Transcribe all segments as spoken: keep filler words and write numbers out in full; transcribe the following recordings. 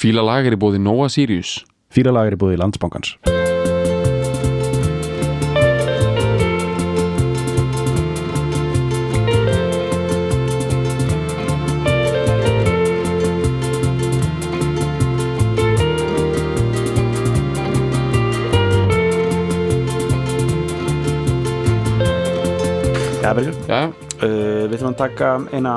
Fílalag er í boði Nóa Sirius. Fílalag er í boði Landsbankans. Já, Bergur. Já. Uh, við ætlum að taka eina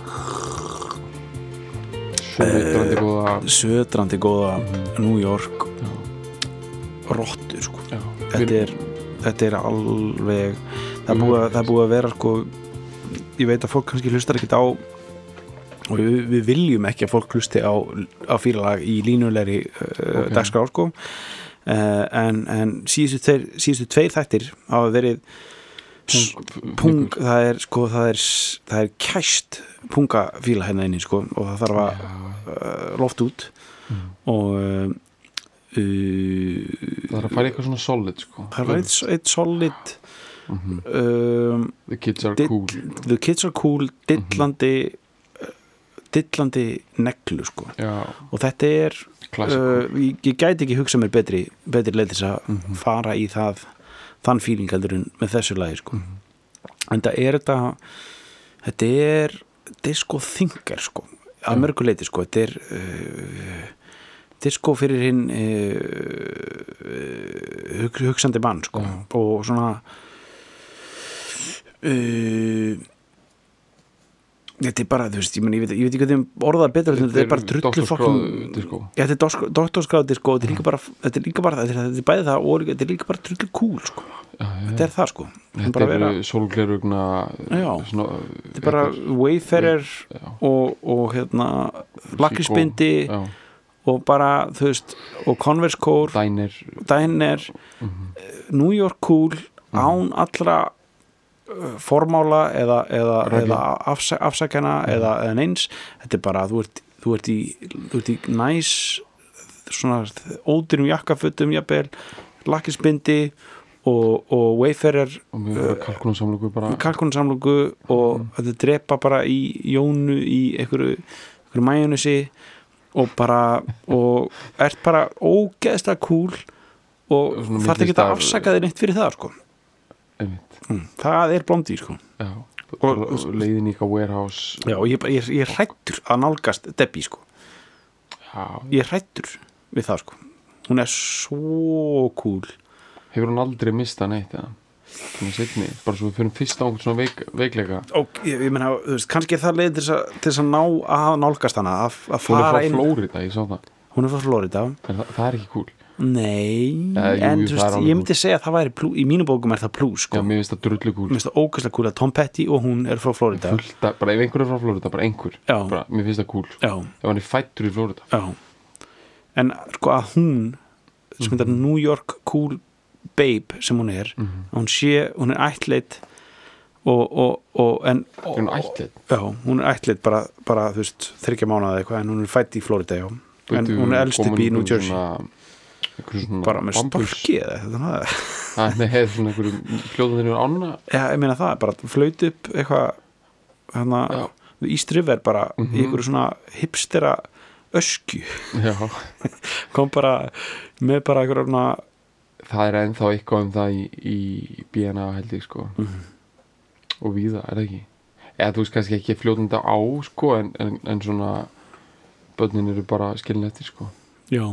Södrandi góða södrandi góða mm-hmm. New York Já. rottu sko. Já. Þetta er þetta er alveg það er búið, það er búið að vera sko, ég veit að fólk kannski hlustar ekkert á og við, við viljum ekki að fólk hlusti á, á fílalag í línulegri uh, okay. dagskrá sko. uh, en, en síðustu tveir, síðustu tveir þættir hafa verið Pung, pung, það er sko það er, það er kæst pungafíla hérna inni sko og það þarf að uh, loft út mm. og uh, það þarf að fara eitthvað svona solid sko það er eitt, eitt solid mm-hmm. um, the kids are dill, cool the kids are cool dillandi mm-hmm. dillandi neglu sko Já. Og þetta er uh, ég, ég gæti ekki hugsa mér betri betri leið þess að mm-hmm. fara í það þann feeling heldur en með þessu lagi sko. Mm-hmm. En það er þetta þetta er disco thinker sko, að mörgu leiti sko, þetta er uh, disco fyrir hinn uh, hug, hugsandi mann sko mm. og svona uh, þetta er bara, þú veist, ég, meni, ég, veit, ég veit ekki hvað þið orðað betur, þetta er bara drullu fokkin ja, þetta er doktorskráð disco, þetta er líka bara þetta er líka bara, þetta er, þetta er bæði það og þetta er líka bara drullu cool sko, já, já. Þetta er það sko þetta er vera... sólglerugna þetta er bara Wayfarer og, og hérna lakrísbindi og bara, þú veist og Converse Core Diner, Diner mm-hmm. New York cool mm-hmm. án allra formála eða, eða, eða afsa, afsakana mm. eða, eða neins, þetta er bara þú ert, þú ert í, þú ert í næs svona ódýrum jakkafötum jafnvel, lakrísbindi og, og Wayfarer og kalkunarsamlöku bara kalkunarsamlöku og mm. þetta drepa bara í jónu í einhverju, einhverju majónesi og bara og ert bara ógeðslega cool og þarf ekki að afsaka þig neitt fyrir það sko Mm, það er Blondie sko já, og, og leiðin í eitthvað warehouse já, og ég, ég, ég er hrættur að nálgast Debbie sko já. Ég er hrættur við það sko hún er svo cool hefur hún aldrei mistað neitt eða setni, bara svo við fyrir fyrst á svona veik, veikleika og ég, ég meina, þú veist, kannski er það leið til þess að ná að nálgast hana að, að hún er frá inn... Flórida, ég sá það hún er frá Flórida en það, það er ekki cool nei, ja, jú, en jú, þú veist, ég myndi segja að það væri plú, í mínu bókum er það plus sko. Já, mér finnst það drullu cool mér finnst það ógeðslega cool að Tom Petty og hún er frá Flórida Fullta, bara ef einhver er frá Flórida, bara einhver bara, mér finnst það cool, Já. Ef hann er fættur í Flórida Já. En sko að hún sem þetta mm-hmm. New York cool babe sem hún er mm-hmm. hún sé, hún er ættleit og, og, og en og, hún er ættleit? Já, hún er ættleit bara, bara þú veist, þriggja mánaða eitthvað en hún er fætt í Flórida, já Beidu, en hún er elst upp í New Jersey svona, svona bara með storki eða eitthvað það með hefð svona einhverjum hljóðunir og ána já, ég meina það, bara flöyti upp eitthvað hérna, við East River bara mm-hmm. í einhverju svona hipstera öskju kom bara með bara einhverjum svona það er ennþá eitthvað um það í, í B N A held ég sko mm-hmm. og víða, er það ekki eða þú veist kannski ekki fljótandi á sko en, en, en svona börnin eru bara skilin eftir sko já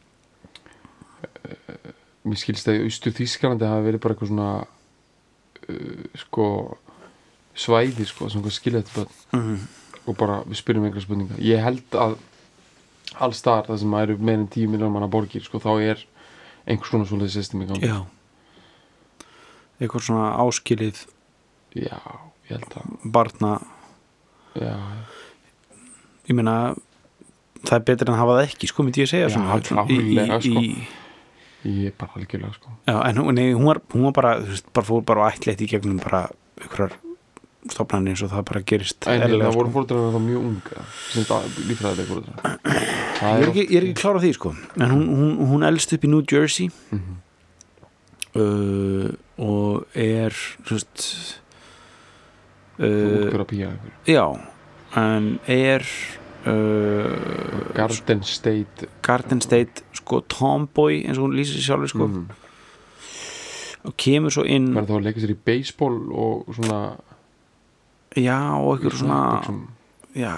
mér skilst að í Austur Þýskalandi hafi verið bara eitthvað svona uh, sko svæði sko sem hvað skilja eftir börn mm-hmm. og bara við spyrjum einhverja spurninga ég held að alls þar það sem eru meir en tíu miljónir manna borgir sko þá er einhvers svona svoleiðis system í gangi já eitthvað svona áskilið já, ég held að barna já ég meina það er betur en að hafa það ekki sko myndi ég segja já, svona klálega sko í, ég er bara algjörlega sko já, en hún, nei, hún, var, hún var bara, þú veist, bara fór bara ættleitt í gegnum bara ykkurar stofnanir eins og það bara gerist en eðlilega, það voru sko. fóruðrar að það mjög unga sem þetta lífræðilega fóruðrar ég er ekki, ég er ekki klár á því sko en hún, hún, hún elst upp í New Jersey mm-hmm. uh, og er þú veist uh, já, en er uh, Garden State Garden State sko tomboy eins og hún lýsir sér sjálfur sko mm. og kemur svo inn verður þá að leika sér í baseball og svona já og einhver svona buxum. já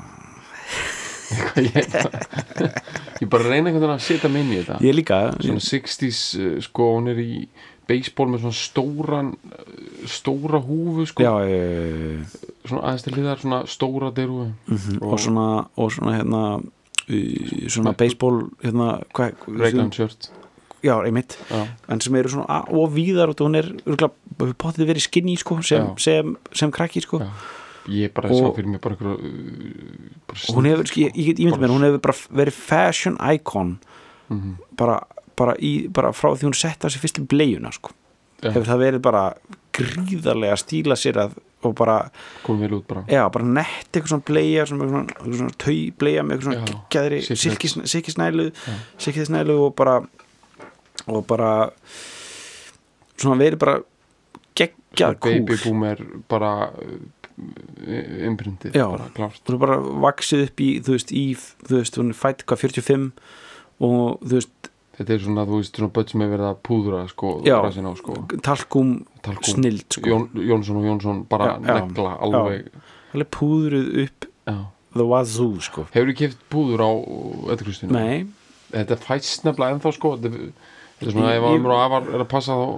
ég, ég bara reyna einhvern veginn að setja mig inn í þetta ég líka svona sextíes sko hún er í baseball með svona stóran stóra húfu sko já, ég, svona aðeins til hliðar svona stóra derhúfu mm-hmm. og, og svona og svona hérna uh, svona baseball hérna Raygun shirt já, einmitt já. En sem eru svona og víðar og hún er örgulega potið verið skinny sko sem, sem, sem krakki sko já. Ég bara sá fyrir mig bara einhverju hún hefur, ég, ég, ég myndi mér hún hefur bara verið fashion icon mm-hmm. bara, bara, í, bara frá því hún setta sér fyrst í bleiuna sko. ja. Hefur það verið bara gríðarlega stíla sér að og bara komið vel út bara já, bara nett eitthvað svona bleia svona, svona, svona tau bleia með eitthvað svona geggjaðri silkisnælu silkisnælu og bara og bara svona verið bara geggjað kúl baby boomer bara innbrindið bara klárt þú er bara vaksið upp í þú veist, í, þú veist, hún er fætt hvað fjörutíu og fimm og þú veist þetta er svona, þú veist, svona börn sem er verið að púðra sko, já, á, sko. talkum, talkum snild sko. Jón, Jónsson og Jónsson bara já, negla já, alveg alveg púðruð upp já. The wazoo sko hefur þú keypt púður á Eddukristinu? Nei þetta fæst nefnilega ennþá sko þetta, þetta er svona, ef maður og afar er að passa þá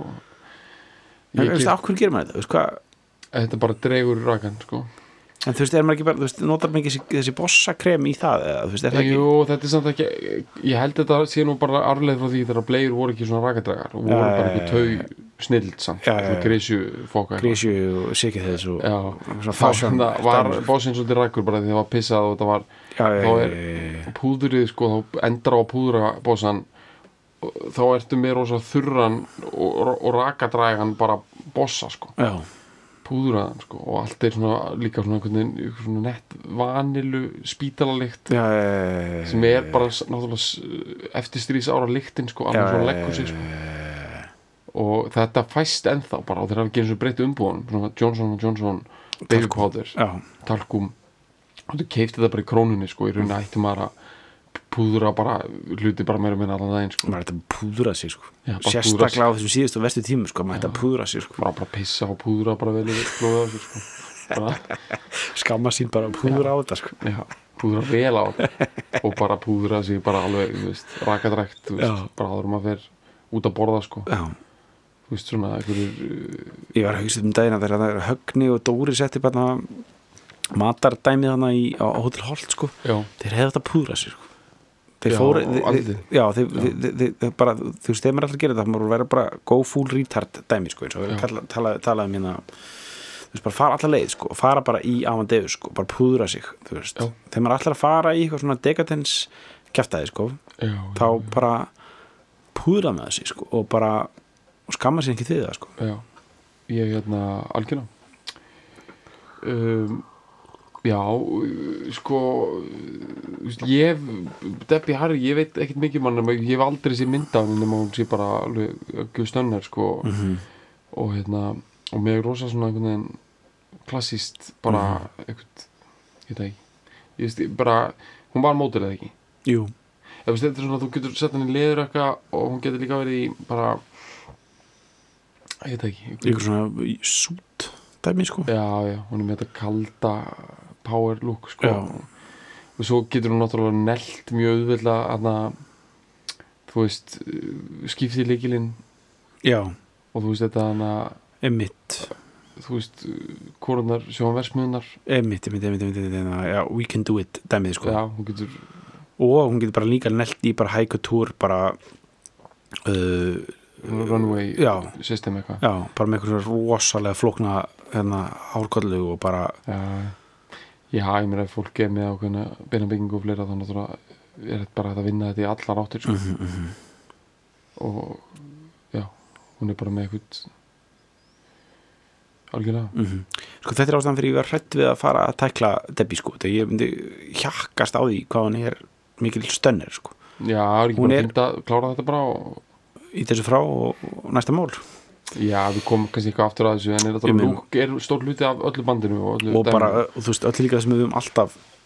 en þú veist, af hverju gerir maður þetta? Þú veist hvað þetta bara dregur rakan sko en þú veist, er maður ekki bara, þú veist, notar maður ekki þessi, þessi bossakrem í það, eða, þú veist, er það ekki jú, þetta er samt ekki, ég held þetta sé nú bara arleið frá því þegar bleir voru ekki svona rakadrægar og voru ja, bara eitthvað tau snild samt, ja, ja, grísju fóka grísju og sikið þess og já, fashion það var bossinn svolítið rækur bara því það var pissað og það var já, þá er púðrið sko, þá endra á púðra bossan þá ertu með rosa þurran og, og rakadrægan bara bossa sko já púðraðan sko og allt er svona líka svona einhvern svona nett vanilu spítalalikt ja, ja, ja, ja, sem er bara náttúrulega eftirstrís ára lyktin sko alveg ja, svona leggur sig sko ja, og þetta fæst ennþá bara og þeir hafa ekki eins og breytt umbúðanum svona Johnson and Johnson baby powder ja. talkum og þú keifti þetta bara í krónunni sko í rauninni ætti maður að púðra bara hluti bara meira meina allan daginn sko maður ætti að púðra sig sko já, sérstaklega á þessum síðustu vestu tímum sko maður ætti að púðra sig sko bara bara pissa og púðra bara vel yfir flóða á sig sko bara skamma sín bara að púðra á þetta sko já, púðra vel á þetta og bara púðra sig bara alveg þú veist, rakadrækt, þú veist, já. Bara áður maður fer út að borða sko já. Þú veist svona einhverjur ég var að hugsa um dagina þegar það er Högni og Dóri setti bara matardæmið hana í, á Hótel Holt sko já. Þeir hefði þetta púðra sig sko þeir fóru já, þeir, þeir, þeir, þeir bara, þú veist, þeir maður alltaf gera þetta maður verður bara go full retard dæmi sko eins og við erum talað tala um hérna þú veist, bara fara allar leið sko og fara bara í Amadeus sko, bara púðra sig þú veist, já. Þeir maður alltaf að fara í eitthvað svona dekadens kjaftaði sko já, þá já, bara púðra með þessi sko og bara og skamma sér ekki því það sko já, ég hérna algjörna um já, sko ég Debbie Harry, ég veit ekkert mikið mann ég hef aldrei sér mynda af henni nema hún sé bara alveg göð stönnar sko mm-hmm. og hérna og mér er rosa svona einhvern veginn klassíst bara mm-hmm. eitthvað, ég veit ekki ég veist, bara, hún var mótil eða ekki jú ég veist, þetta er svona, þú getur sett henni leðurökka og hún getur líka verið í bara ég veit ekki eitthvað svona sút dæmi sko já, já, hún er með þetta kalda power look sko já. Og svo getur hún náttúrulega nelt mjög auðveldlega aðna þú veist skipti lykilinn já og þú veist þetta hana emitt þú veist korunar sjónversmiðunar emitt, emitt, emitt, emitt já, we can do it dæmið sko já, hún getur og hún getur bara líka nelt í bara high couture bara uh, runway já, system eitthvað já, bara með eitthvað rosalega flókna hérna hárkollu og bara já já, ég meina ef fólk er með ákveðna beinabyggingu og fleira þannig að er þetta bara að vinna þetta í allar áttir sko. mm-hmm, mm-hmm. og já, hún er bara með eitthvað algjörlega mm-hmm. sko þetta er ástæðan fyrir ég var hrædd við að fara að tækla Debbie sko, þegar ég myndi hjakkast á því hvað hún er mikil stönner sko já, er ekki hún bara er, fint að klára þetta bara og... í þessu frá og, og næsta mál já, við komum kannski eitthvað aftur að þessu en er þetta lúk er stór hluti af öllu bandinu og, öllu og bara, og þú veist, öllu líka það sem við höfum alltaf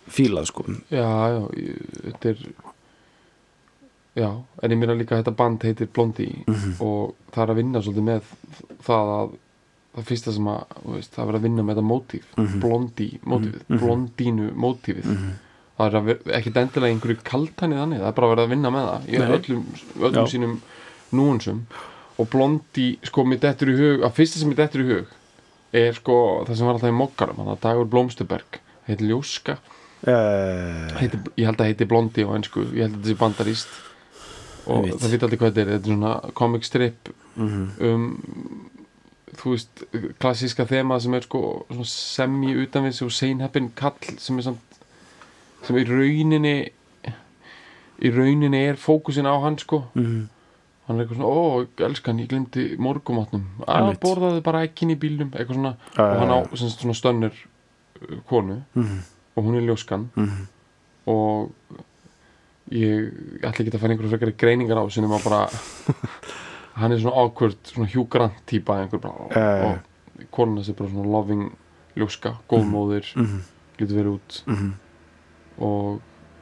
fílað sko. Já, já, ég, þetta er já, en ég meina líka að þetta band heitir Blondie Mhm. og það er að vinna svolítið með það að það fyrsta sem að, þú veist, það er verið að vinna með þetta mótíf, Mhm. Blondie mótífið, Mhm. Blondínu mótífið Mhm. það er að ver- ekkert endilega einhverju kaltæni þannig, það er bara verið að vinna með það í Nei. öllum, öllum Já. sínum núansum og Blondie, sko, mér dettur í hug að fyrsta sem mér dettur í hug er sko það sem var alltaf í Moggarum, þannig að Dagur Blómsterberg heitir Ljóska, Uh, heitir, ég held að heiti Blondie á ensku, ég held að þetta sé bandaríst og Ég veit. það veit aldrei hvað þetta er, þetta er svona comic strip mhm. um, þú veist, klassíska þema sem er sko svona semi utanvins og seinheppin kall sem er samt sem í rauninni í rauninni er fókusin á hann sko Mhm. hann er eitthvað svona, ó, elskan, ég glemdi morgumatnum, að Einmitt. borðaði bara ekkin í bílnum, eitthvað svona Uh, og hann á sem sagt, svona stönnur uh, konu mhm. og hún er ljóskan Mhm. og ég, ég ætla ekki að færa einhverju frekari greiningar á sinni maður bara hann er svona awkward, svona Hugh Grant típa einhver bara Uh. og konuna sé bara svona loving ljóska, góðmóðir Mhm. lítur verið út Mhm. og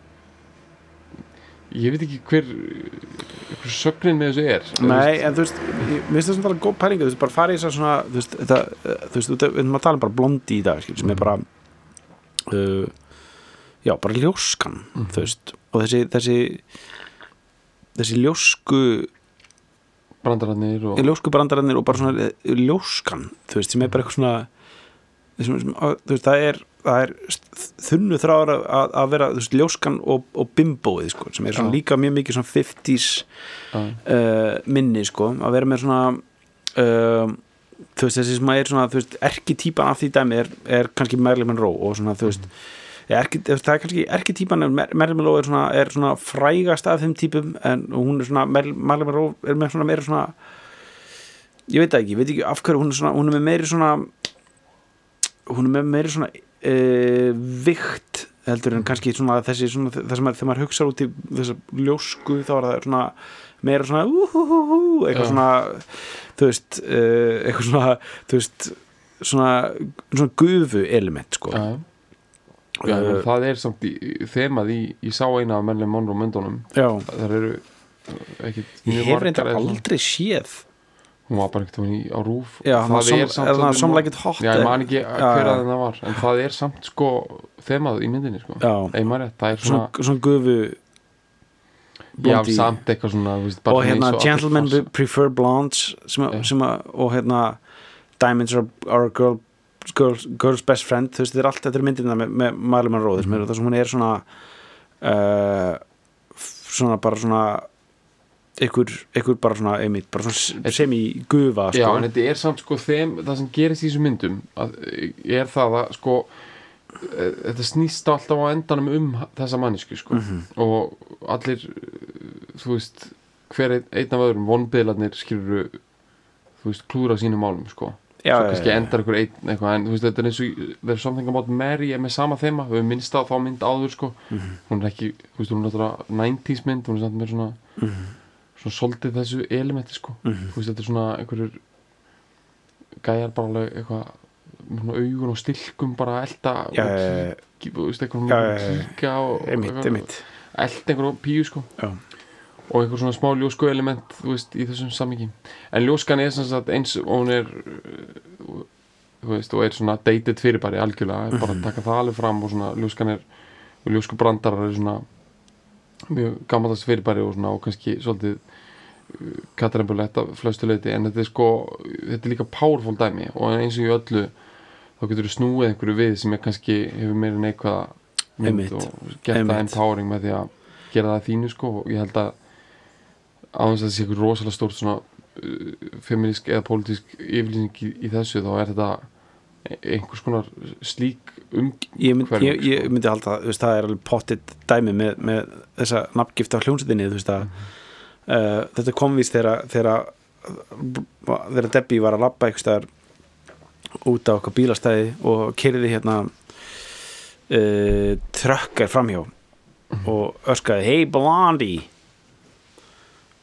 ég veit ekki hver hver sögnin með þessu er Nei, en þú veist, ég- mér finnst það svona góð pælinga, þú veist, bara fara í þess að svona, þú veist, þetta, eh, þú veist, við erum að tala um bara Blondie í dag, skil, sem er bara uh, já, bara ljóskan, Mhm. þú veist, og þessi þessi þessi ljósku brandararnir og ljósku brandararnir og bara svona eh, ljóskan, þú veist, sem er bara eitthvað svona sem, sem, að- þú veist, það er það er þunnu þráður að, að vera, þú veist, ljóskan og, og bimbóið, sko, sem er svona Já. líka mjög mikið svona fimmtíes uh, uh, minni, sko, að vera með svona uh, þú veist, þessi sem er svona, þú veist, erkitýpan af því dæmi er, er kannski Marilyn Monroe og svona, þú veist, ja, erki, það er kannski erkitýpan, Marilyn Monroe er svona, er svona frægast af þeim típum en hún er svona, Marilyn Monroe er með svona meira svona ég veit það ekki, ég veit ekki af hverju hún er svona, hún er með meiri svona hún er með meiri svona uh, vikt heldur en kannski svona þessi svona, það sem er, þegar maður hugsa út í þessa ljósku þá er það svona meira svona úhúhúhú, eitthvað Já. svona þú veist, uh, eitthvað svona þú veist, svona svona gufu element, sko uh, já, Uh, það er samt í, þemað í, ég sá eina af Marilyn Monroe myndunum já, þar eru uh, ekkit ég mjög hef margar reyndar eða svona. aldrei séð hún var bara ekkert í, á rúf já, hann var það som, er samt er það svolítið some má- like it hot já, ég man ekki Já, hver já. að það var en það er samt sko þemað í myndinni sko já, Ei, maður rétt, það er svona, svona, svona gufu já, Blondie. samt eitthvað svona þú veist, bara og svona hérna eins og Gentlemen allir Prefer Blondes sem, að- Já. sem að, og hérna Diamonds are, are a girl, girl's, girl's best friend, þú veist, þetta er allt þetta er myndina með, með Marilyn Monroe, þessum mm. þar sem hún er svona uh, svona bara svona ykkur, ykkur bara svona einmitt, bara svona semi-gufa, já, sko en þetta er samt sko þeim, það sem gerist í þessum myndum að, er það að sko e, þetta snýst alltaf á endanum um þessa mannisku sko Mhm. og allir þú veist, hver einn, einn af öðrum vonbiðlarnir skilur þú veist, klúra sínum málum sko já, svo kannski já, já. endar ykkur einn eitthvað en þú veist, þetta er eins og There's Something About Mary er með sama þema, við höfum minnst á þá mynd áður sko, Mhm. hún er ekki þú veist, hún er náttúrulega níutíu mynd, hún er samt með svona Mhm. svona soldið þessu elementi sko Mhm. þú veist, þetta er svona einhverjur gæjar bara alveg eitthvað með svona augun og stilkum bara að elta Já, og já, já, já. kíkja, þú veist, eitthvað Já, já, já. kíkja og einmitt, eitthvað- einmitt elta einhverjum píu sko já, og einhver svona smá ljósku element þú veist, í þessum sammingi en ljóskan er sem sagt eins og hún er uh, þú veist, og er svona dated fyrirbæri algjörlega, bara Mhm. að taka það alveg fram og svona ljóskan er og ljósku brandarar er svona mjög gammaldast fyrirbæri og svona og kannski svolítið katarembulett af flestu leiti en þetta er sko, þetta er líka powerful dæmi og eins og í öllu þá getur þú snúið einhverju við sem er kannski hefur meira neikvæða mynd Einmitt. og gert það Einmitt. empowering með því að gera það þínu sko og ég held að á þess að það sé eitthvað rosalega stórt svona uh, feminísk eða pólitísk yfirlýsing í, í þessu þá er þetta einhvers konar slík um ég, mynd, Hverjum, ég, ég sko. myndi halda þú veist, það er alveg pottitt dæmi með, með þessa nafngifta hljómsveitinni, þú veist að uh, þetta kom víst þegar þegar þegar Debbie var að labba eitthvað staðar út á okkar bílastæði og keyrði hérna uh, trökkar framhjá og öskaði hey Blondie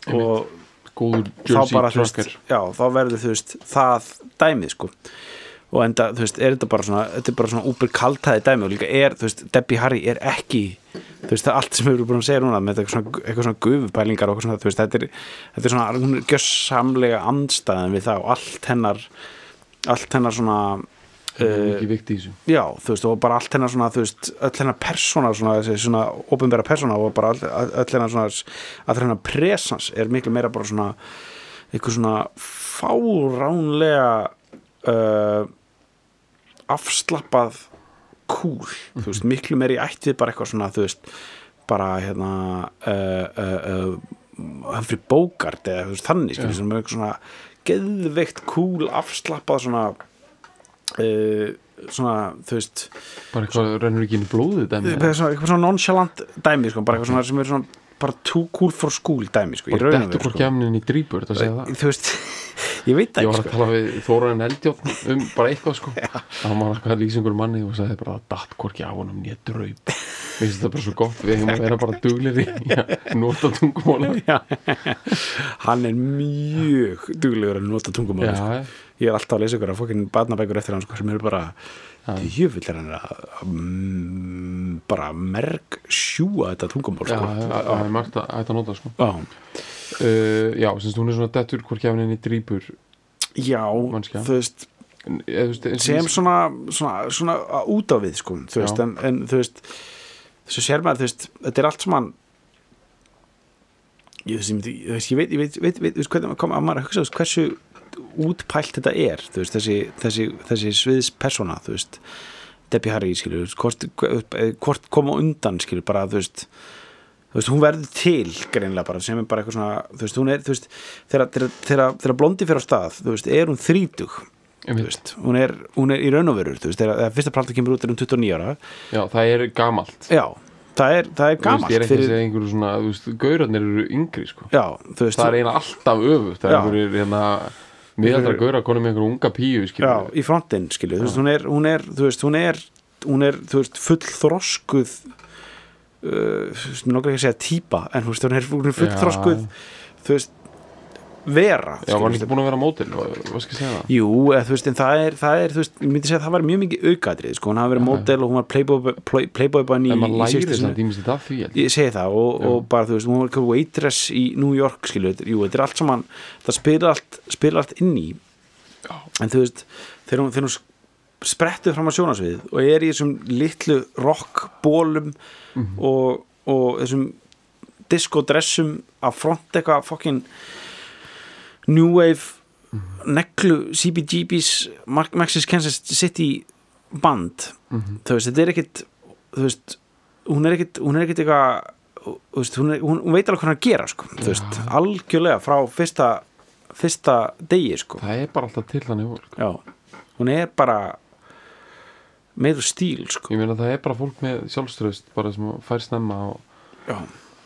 og góður þá Jersey bara þú veist, trucker já, þá verður þú veist það dæmið sko og enda, þú veist, er þetta bara svona þetta er bara svona úper kaltæði dæmi og líka er, þú veist, Debbie Harry er ekki þú veist, það allt sem við erum búin að segja núna með eitthvað svona, eitthvað svona gufupælingar og eitthvað svona, þú veist, þetta er, þetta er svona, hún er gjössamlega andstæðan við það og allt hennar allt hennar svona það er ekki vikt í þessu já, þú veist, og bara allt hennar svona, þú veist, öll hennar persóna svona, þessi svona opinbera persóna og bara öll, öll hennar svona, öll hennar presens er miklu meira bara svona eitthvað svona fáránlega uh, afslappað cool, mm-hmm. þú veist, miklu meiri ætt við bara eitthvað svona, þú veist bara hérna uh, uh, uh, Humphrey Bogart eða þú veist, þannig, skilur, sem er eitthvað svona geðveikt cool, afslappað svona uh, svona, þú veist bara eitthvað rennur ekki inn í blóðið dæmi eitthvað svona, eitthvað svona nonchalant dæmi, sko, bara eitthvað svona sem er svona bara too cool for school dæmi, sko, bara dettur hvort kemnin í drýpur, þetta segja það þú veist, ég veit ekki, ég var að sko. tala við Þórarin Eldjárn um bara eitthvað, sko það var eitthvað lýsingur manni og sagði bara að datt hvorki á honum nýja draup mér finnst þetta bara svo gott, við hefum að vera bara duglegri að nota tungumóla hann er mjög duglegur að nota tungumóla, sko. Ég er alltaf að lesa ykkur að fokkin barnabækur eftir hann, sko, sem eru bara jöfull er hann að um, bara merg sjúa þetta tungumál, sko. Já, það er margt að hætta að nota, sko. Já, uh, já, semst hún er svona dettur hvort kemnin í drýpur já, mannskja. þú veist Eða, þú veist sem svona, svona, svona út á við, sko, þú veist, en, en þú veist þessu sér maður, þú veist, þetta er allt sem hann ég, þessi, ég, veist, ég veit, ég veit, veit, veit, veit hvernig maður kom að maður að hugsa, hversu útpælt þetta er, þú veist, þessi, þessi, þessi sviðs persóna, þú veist Debbie Harry, skilur, hvort, hvort koma undan, skilur, bara, þú veist þú veist, hún verður til greinlega bara, sem er bara eitthvað svona, þú veist, hún er, þú veist þegar, þegar, þegar Blondi fyrir á stað, þú veist, er hún þrítug, þú veist, hún er, hún er í raun og verur, þú veist, þegar fyrsta plata kemur út er hún tuttugu og níu ára. Já, það er gamalt. Já, það er, það er gamalt. Þú veist, ég er ekki að segja einhverju svona, þú veist, gaurarnir eru yngri, sko. Já, þú veist. Það er eiginlega alltaf öfugt, það er einhverju, hérna, miðaldra gaurar konum með einhverju unga píu, skilur. Já, í frontinn, skilur, þú veist, hún er, hún er, þú veist, hún er, hún er, þú veist, full þroskuð, uh, mér nokkar ekki að segja típa, en þú veist, hún er, hún er full þroskuð, þú veist, vera. Já, var hann ekki búin að vera mótil, hvað skal ég segja það? Jú, eða, þú veist, en það er, það er, þú veist, ég myndi segja að það var mjög mikið aukaðrið, sko, hún hafi verið mótil og hún var playboy, play, playboy bara í, en maður í læri það tímist þetta því, ég segi það, og, og bara, þú veist, hún var eitthvað waitress í New York, skilu, jú, þetta er allt saman, það spila allt, spila allt inn í, já. En þú veist, þegar hún, þegar hún sprettuð fram á sjónasvið og er í þessum litlu rockbólum mm-hmm. og, og þessum disco-dressum að front eitthvað fucking New Wave mm-hmm. neglu C B G B's Maxis Kansas City band mm-hmm. þú veist, þetta er ekkit þú veist, hún er ekkit hún er ekkit eitthvað, þú veist, hún, er, hún, hún veit alveg hvað hann að gera, sko, þú veist, ja. Algjörlega frá fyrsta fyrsta degi, sko. Það er bara alltaf til þannig fólk. Já, hún er bara með stíl, sko. Ég meina, það er bara fólk með sjálfstraust bara sem fær snemma og já,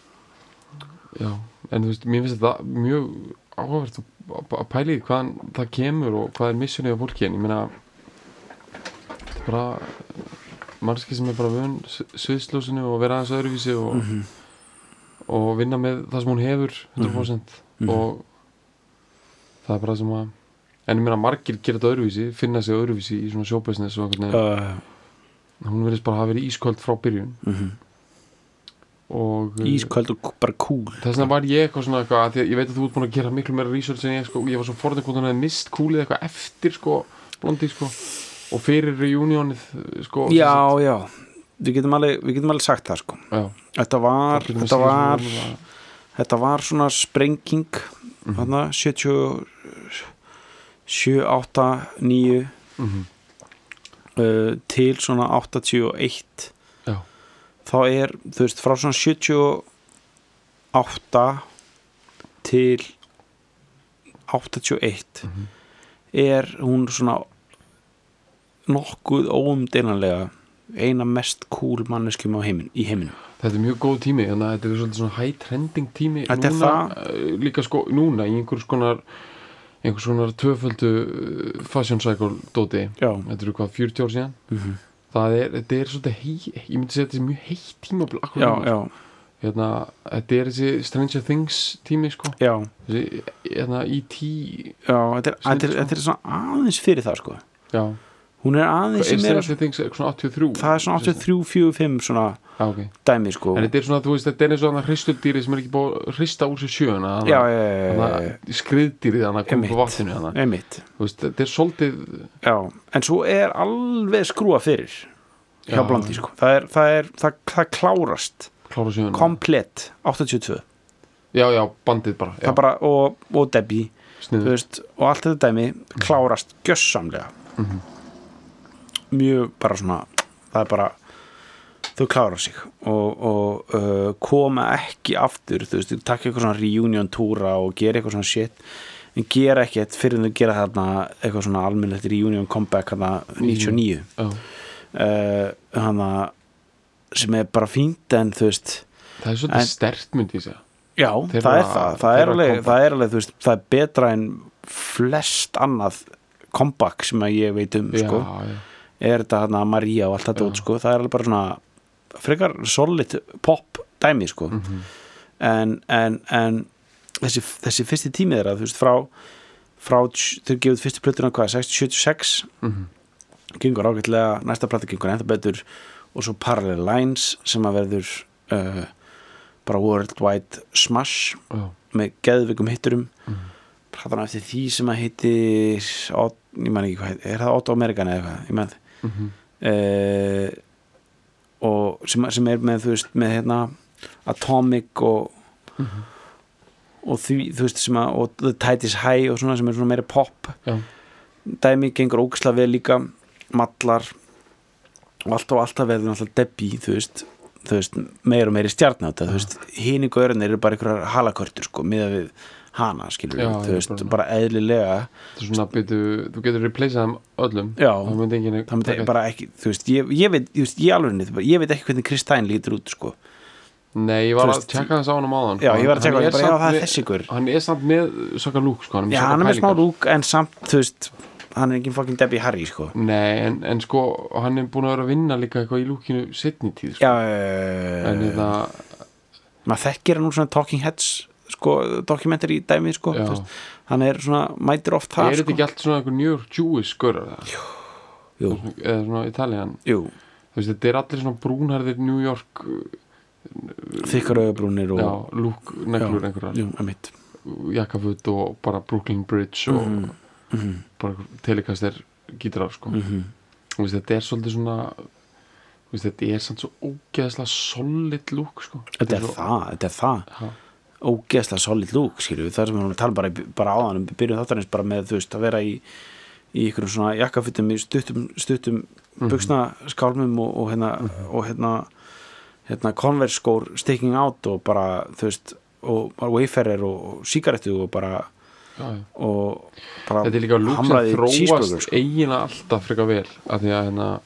já, en þú veist, mér finnst þetta mjög áhugavert að pæli hvaðan það kemur og hvað er missionið á fólki, en ég meina þetta er bara mannski sem er bara vön sviðsljósinu og vera aðeins öðruvísi og, mm-hmm. og vinna með það sem hún hefur hundrað prósent mm-hmm. og það er bara sem að en ég meina margir gera þetta öðruvísi finna sig öðruvísi í svona showbusiness og uh. hún verðist bara hafa verið ísköld frá byrjun mm-hmm. og ísköld og bara cool þess vegna var ég eitthvað svona eitthvað að því að ég veit að þú ert búin að gera miklu meira research en ég sko, ég var svo forðin hvort hann hefði mist coolið eitthvað eftir sko, Blondie sko og fyrir reunionið sko já, já, við getum alveg við getum alveg sagt það sko já. þetta var þetta var, þetta var svona sprenging mm-hmm. þarna sjötíu sjö, átta, níu mm-hmm. uh, til svona áttatíu og eitt já. Þá er, þú veist, frá svona sjötíu og átta til áttatíu og eitt mm-hmm. er hún svona nokkuð óumdeilanlega eina mest cool manneskjum á heimin, í heiminum. Þetta er mjög góð tími, þannig að þetta er svolítið svona high trending tími þetta núna, það... líka sko núna í einhvers konar einhvers konar tvöföldu fashion cycle dóti, já. Þetta eru hvað fjörutíu ár síðan mm-hmm. það er, þetta er svolítið hei, ég myndi segja þetta er mjög heitt tíma já, já. Hérna, þetta er þessi Stranger Things tími sko já. Þessi, hérna, E T já, þetta er, þetta er, þetta er svona aðeins fyrir það sko já hún er aðeins er meira Stranger Things svona áttatíu og þrjú það er svona áttatíu og þrjú, fjögur, fimm svona ah, okay. dæmi sko en þetta er svona, þú veist, þetta er eins og þannig hristudýri sem er ekki búið að hrista úr sér sjöuna já, já, já, já. skriðdýri þannig að koma på vatninu þannig þú veist, þetta er svolítið já, en svo er alveg skrúa fyrir hjá já, Blondie sko það er, það er, það, það klárast klára sjöuna komplett, áttatíu og tvö já, já, bandið bara, já. bara og, og Debbie þú veist, og allt þetta dæmi klárast gjössamlega mm-hmm. mjög bara svona það er bara, þau klára sig og, og uh, koma ekki aftur, þú veist, þau takk eitthvað svona reunion túra og gera eitthvað svona shit en gera ekkert fyrir þau gera þarna eitthvað svona almennilegt reunion comeback þarna níutíu og níu oh. uh, hana sem er bara fínt en þú veist það er svolítið sterkt myndi ég segja já, þeirra, það er það, það er alveg, það er alveg þú veist, það er betra en flest annað comeback sem að ég veit um já, sko já. er þetta hérna Maria og allt þetta út sko, það er alveg bara svona frekar solid pop dæmi sko mm-hmm. en, en, en þessi, þessi fyrsti tími þeirra, þú veist, frá frá, þau gefið fyrstu plötuna hvað, sextíu sjötíu og sex mm-hmm. gengur ágætlega, næsta plata gengur ennþá betur og svo Parallel Lines sem að verður uh, bara worldwide smash oh. með geðvikum hitturum mm-hmm. platan eftir því sem að heitir ég man ekki hvað, er það Otto American eða eitthvað, ég menn mm-hmm. uh, og sem, sem er með, þú veist, með hérna Atomic og mm-hmm. og því, þú veist, sem að og The Tide is High og svona sem er svona meiri pop já. Dæmi gengur ógeðslega vel líka mallar og alltaf alltaf verður alltaf Debbie, þú veist þú veist, meir og meiri stjarnátt þú veist, hini gaurinn eru bara einhverjar halakörtur sko, miðað við hana skilur við, þú veist, bara, bara eðlilega það er svona byrju, þú getur replaceað þeim öllum já, það myndi enginn það myndi bara ekki, þú veist, ég, ég veit ég, veist, ég, alveg, ég veit ekki hvernig Chris Stein lítur út sko nei, ég var veist, að tjekka þess á hann á máðan já, ég var að tjekka hann, bara, já, það er þessi ykkur hann er samt með svaka lúk sko, hann já, hann er með smá lúk, en samt, þú veist hann er ekki fucking Debbie Harry sko nei, en, en sko, hann er búin að vera að vinna líka eitthvað í lúkinu setni tíð sko. já, en þetta maður þekkir hann úr svona Talking Heads sko, dokumentari dæmi sko veist, hann er svona, mætir oft það er þetta sko. ekki allt svona einhver New York Jewish skörar jú, jú. eða svona Italian jú. þú veist, þetta er allir svona brúnharðir New York þykkar augabrúnir og já, lúk, neglur einhverjar jakkafut og bara Brooklyn Bridge og mm -hmm. Mm-hmm. bara telekaster gítarar sko mm-hmm. veist, þetta er svolítið svona veist, þetta er samt svo ógeðslega solid look sko þetta er, er það, þetta er það ha. ógeðslega solid look skilju við, það er sem við tala bara, bara á hann byrjum þáttarins bara með þú veist að vera í í ykkur svona jakkafutum í stuttum, stuttum mm-hmm. buxnaskálmum og, og hérna mm-hmm. og hérna hérna Converse skór sticking out og bara þú veist og Wayfarer og sígarettu og bara já, já. og bara þetta er líka lúk sem þróast sko. eiginlega alltaf frekar vel af því að hérna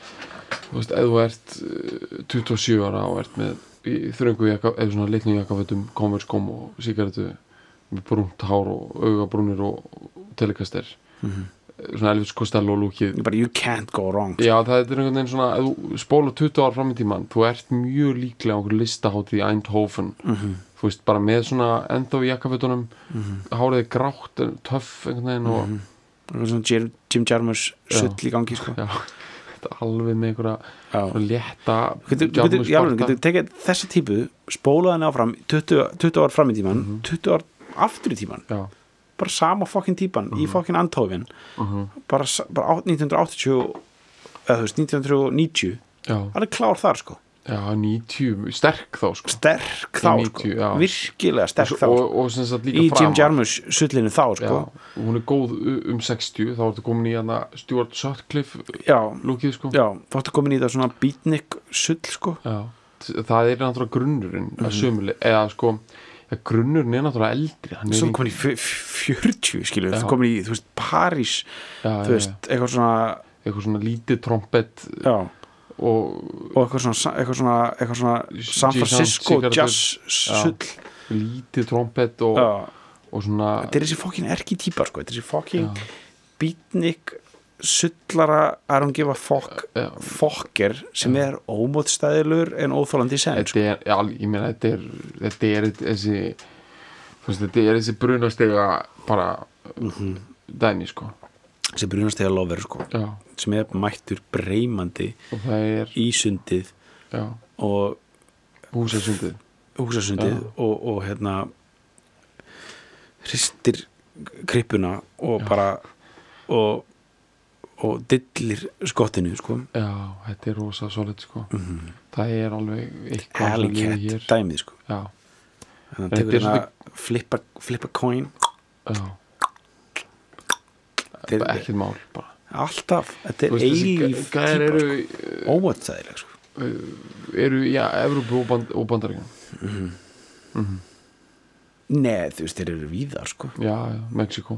þú veist, ef þú ert tuttugu og sjö ára og ert með í þröngu jakka, eða svona litnum jakkafötum Converse kom og sígarettu með brúnt hár og augabrúnir og, og telekaster mm-hmm. svona Elvis Costello lúkið bara you can't go wrong já, það er einhvern veginn svona, ef þú spólar tuttugu ára fram í tímann, þú ert mjög líklega á einhver listahátíð í Eindhoven mm-hmm. þú veist, bara með svona ennþá í jakkafötunum mm-hmm. hárið er grátt, töff einhvern veginn og mm-hmm. svona Jim, Jim Jarmusch sull í gangi sko já, þetta er alveg með einhverja létta Jarmusch getur tekið þessa típu spólaði henni áfram tuttugu, tuttugu ár fram í tíman mm-hmm. tuttugu ár aftur í tíman já. bara sama fokkin típan mm-hmm. í fokkin Eindhoven mm-hmm. bara, bara nítján hundruð áttatíu eða þú veist nítján hundruð níutíu það er klár þar sko já, níutíu, sterk þá sko sterk þá níutíu, sko, virkilega sterk og, þá og, og sem sagt líka í fram Jim Jarmusch sullinu þá sko já, hún er góð um sextíu þá ertu komin í hana Stuart Sutcliffe já, lúkið sko já, þá ertu komin í það svona beatnik sull sko já, það er náttúrulega grunnurinn mm-hmm. að sömuli, eða sko ja, grunnurinn er náttúrulega eldri hann er svo komin í fjörutíu skilur þú komin í, þú veist, París já, þú veist, já. eitthvað svona eitthvað svona lítið trompet já og, og eitthvað svona eitthvað svona, eitthvað svona San Francisco jazz sull lítið trompet og, og svona þetta er þessi fokkin erkitýpar sko, þetta er þessi fokkin beatnik sullara I don't give a fuck já. fokker sem já. Er ómótstæðilur en óþólandi í senn þetta er, já, ég meina þetta er þetta er þessi þú veist, þetta er þessi brunastega bara mm-hmm. dæmi sko sem brunastega lover sko já. sem er mættur breymandi og það er í sundið já. og húsasundið húsasundið og, og hérna hristir krippuna og já. bara og, og dillir skottinu sko já, þetta er rosa solid sko mm-hmm. það er alveg eitthvað Alley Cat dæmið sko já. þannig að tegur hérna flippa, flippa coin já Þeir, ekkert mál bara alltaf, þetta er eilíf hvað eru óvætsæðileg sko. eru, já, Evrópu og, band, og Bandaríkjum mm-hmm. mm-hmm. Nei, þú veist, þeir eru víðar sko já, já, Mexiko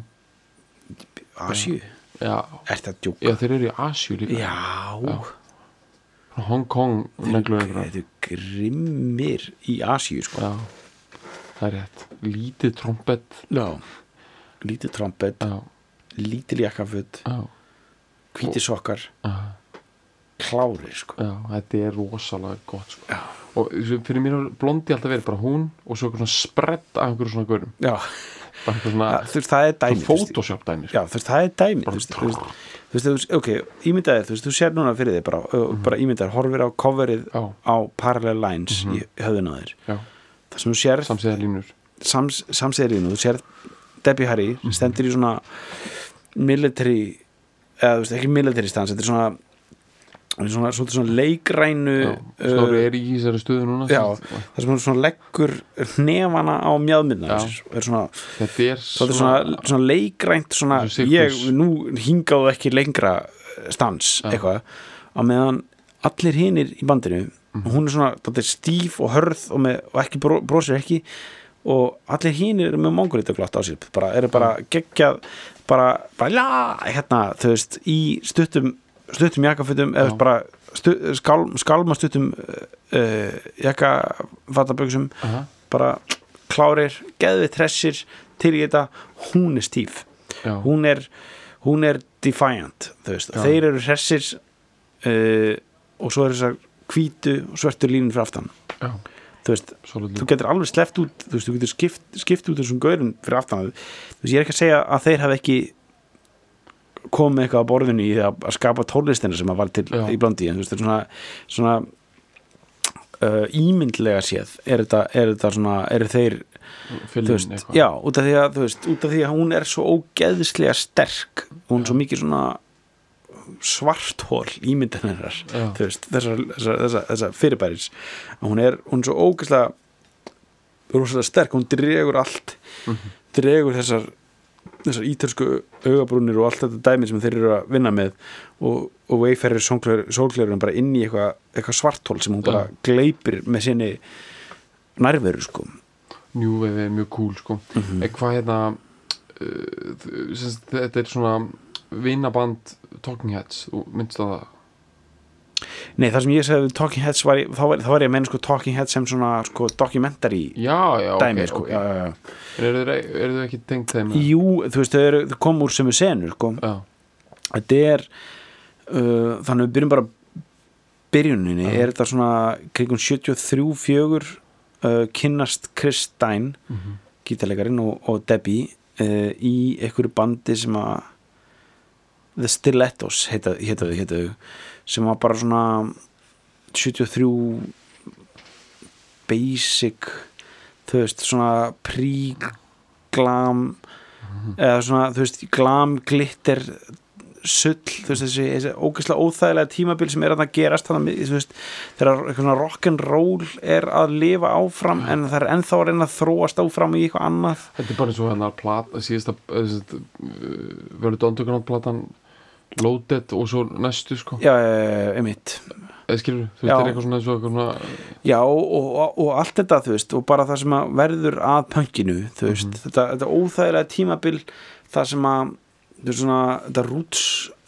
Asíu, já, er þetta djúk? já, þeir eru í Asíu líka já, já. Hong Kong neglu þetta er grimmir í Asíu sko já, það er rétt lítið trompett já, lítið trompett já, lítil jakkafutt já, hvíti sokkar já, klárir sko já, þetta er rosalega gott sko já, og fyrir mér har blondi alltaf verið bara hún og svo eitthvað svona spredd af einhverju svona gaurum já, bara eitthvað svona, ja, þú veist, það er dæmi svona Photoshop dæmi sko. já, þú veist, það er dæmi þú veist, þú veist, þú veist, þú veist, ok, ímyndaðir þú veist, þú sér núna fyrir þig bara, mm-hmm. bara ímyndaðir, horfir á coverið já. á Parallel Lines mm-hmm. í höfðun á þér já. það sem þú sér samsæðarlínur sams, samsæðarlínu, þú sér Debbie Harry mm-hmm. stendur í svona military eða þú veist, ekki military stans, þetta er svona svona, svona, svona leikrænu Snorri er í þessari stöðu núna já, það sem hún svona leggur hnefana á mjöðmynda svona, þetta er svona, svona, svona leikrænt svona, ég, nú hingaðu ekki lengra stans já. Eitthvað á meðan allir hinir í bandinu mm. og hún er svona, þetta er stíf og hörð og, með, og ekki bro, brosir ekki og allir hinir eru með mongolita glatt á sér bara, eru bara geggjað bara, bara, já, hérna, þú veist í stuttum stuttum jakkafutum eða bara stu, skál, skálma stuttum uh, jakkafattaböksum uh-huh. bara klárir, geðvið tressir til í þetta, hún er stíf já. hún er hún er defiant, þú veist já. Þeir eru hressir uh, og svo er þessar hvítu og svörtu línun fyrir aftan já. Þú veist, Solidly. Þú getur alveg sleppt út þú veist, þú getur skipt, skipt út þessum gaurum fyrir aftan, þú veist, ég er ekki að segja að þeir hafa ekki komið eitthvað á borðinu í að, að skapa tónlistina sem að var til já. Í blandi en þú veist, þetta er svona, svona uh, ímyndlega séð er þetta, er þetta svona, eru þeir þú veist, eitthvað. Já, út af því að þú veist, út af því að hún er svo ógeðslega sterk, hún er svo mikið svona svarthól ímyndan hennar, þú veist, þessar þessar, þessar, þessar fyrirbæris hún er, hún er svo ógeðslega rosalega sterk, hún dregur allt mm-hmm. dregur þessar þessar ítalsku augabrúnir og allt þetta dæmi sem þeir eru að vinna með og, og Wayfarer sólglerun bara inn í eitthvað, eitthvað svarthól sem hún bara ja. Gleipir með sinni nærveru sko New Wave er mjög cool sko mm-hmm. Eitthvað hérna uh, þetta er svona vinaband Talking Heads, þú minnst það Nei, það sem ég segði Talking Heads var, þá var, þá var ég að menna sko Talking Heads sem svona sko documentary já, já, dæmi okay, sko okay. Já, já, já. En eru þau, eru þau ekki tengt þeim? Jú, þú veist, þau, eru, þau kom úr sömu senur sko já. Þetta er uh, þannig við byrjum bara byrjuninni, já. Er þetta svona kringum sjötíu og þrjú fjögur uh, kynnast Chris Stein mm-hmm. gítarleikarinn og, og Debbie uh, í einhverju bandi sem að The Stilettos heita, heita, heita, heita sem var bara svona sjötíu og þrjú basic þú veist, svona pre-glam mm-hmm. eða svona, þú veist, glam, glitter sull, þú veist, þessi, þessi ógeðslega óþægilega tímabil sem er að gerast þannig, þú veist, þegar eitthvað svona rock'n'roll er að lifa áfram mm. en það er ennþá að reyna að þróast áfram í eitthvað annað. Þetta er bara eins og hérna plata, síðasta verður Underground platan Loaded og svo næstu sko já, einmitt eða skilur, þú veist, það er eitthvað svona, eitthvað svona... já, og, og, og allt þetta, þú veist og bara það sem að verður að punkinu þú veist, mm-hmm. þetta, þetta óþægilega tímabil það sem að þú veist svona, þetta roots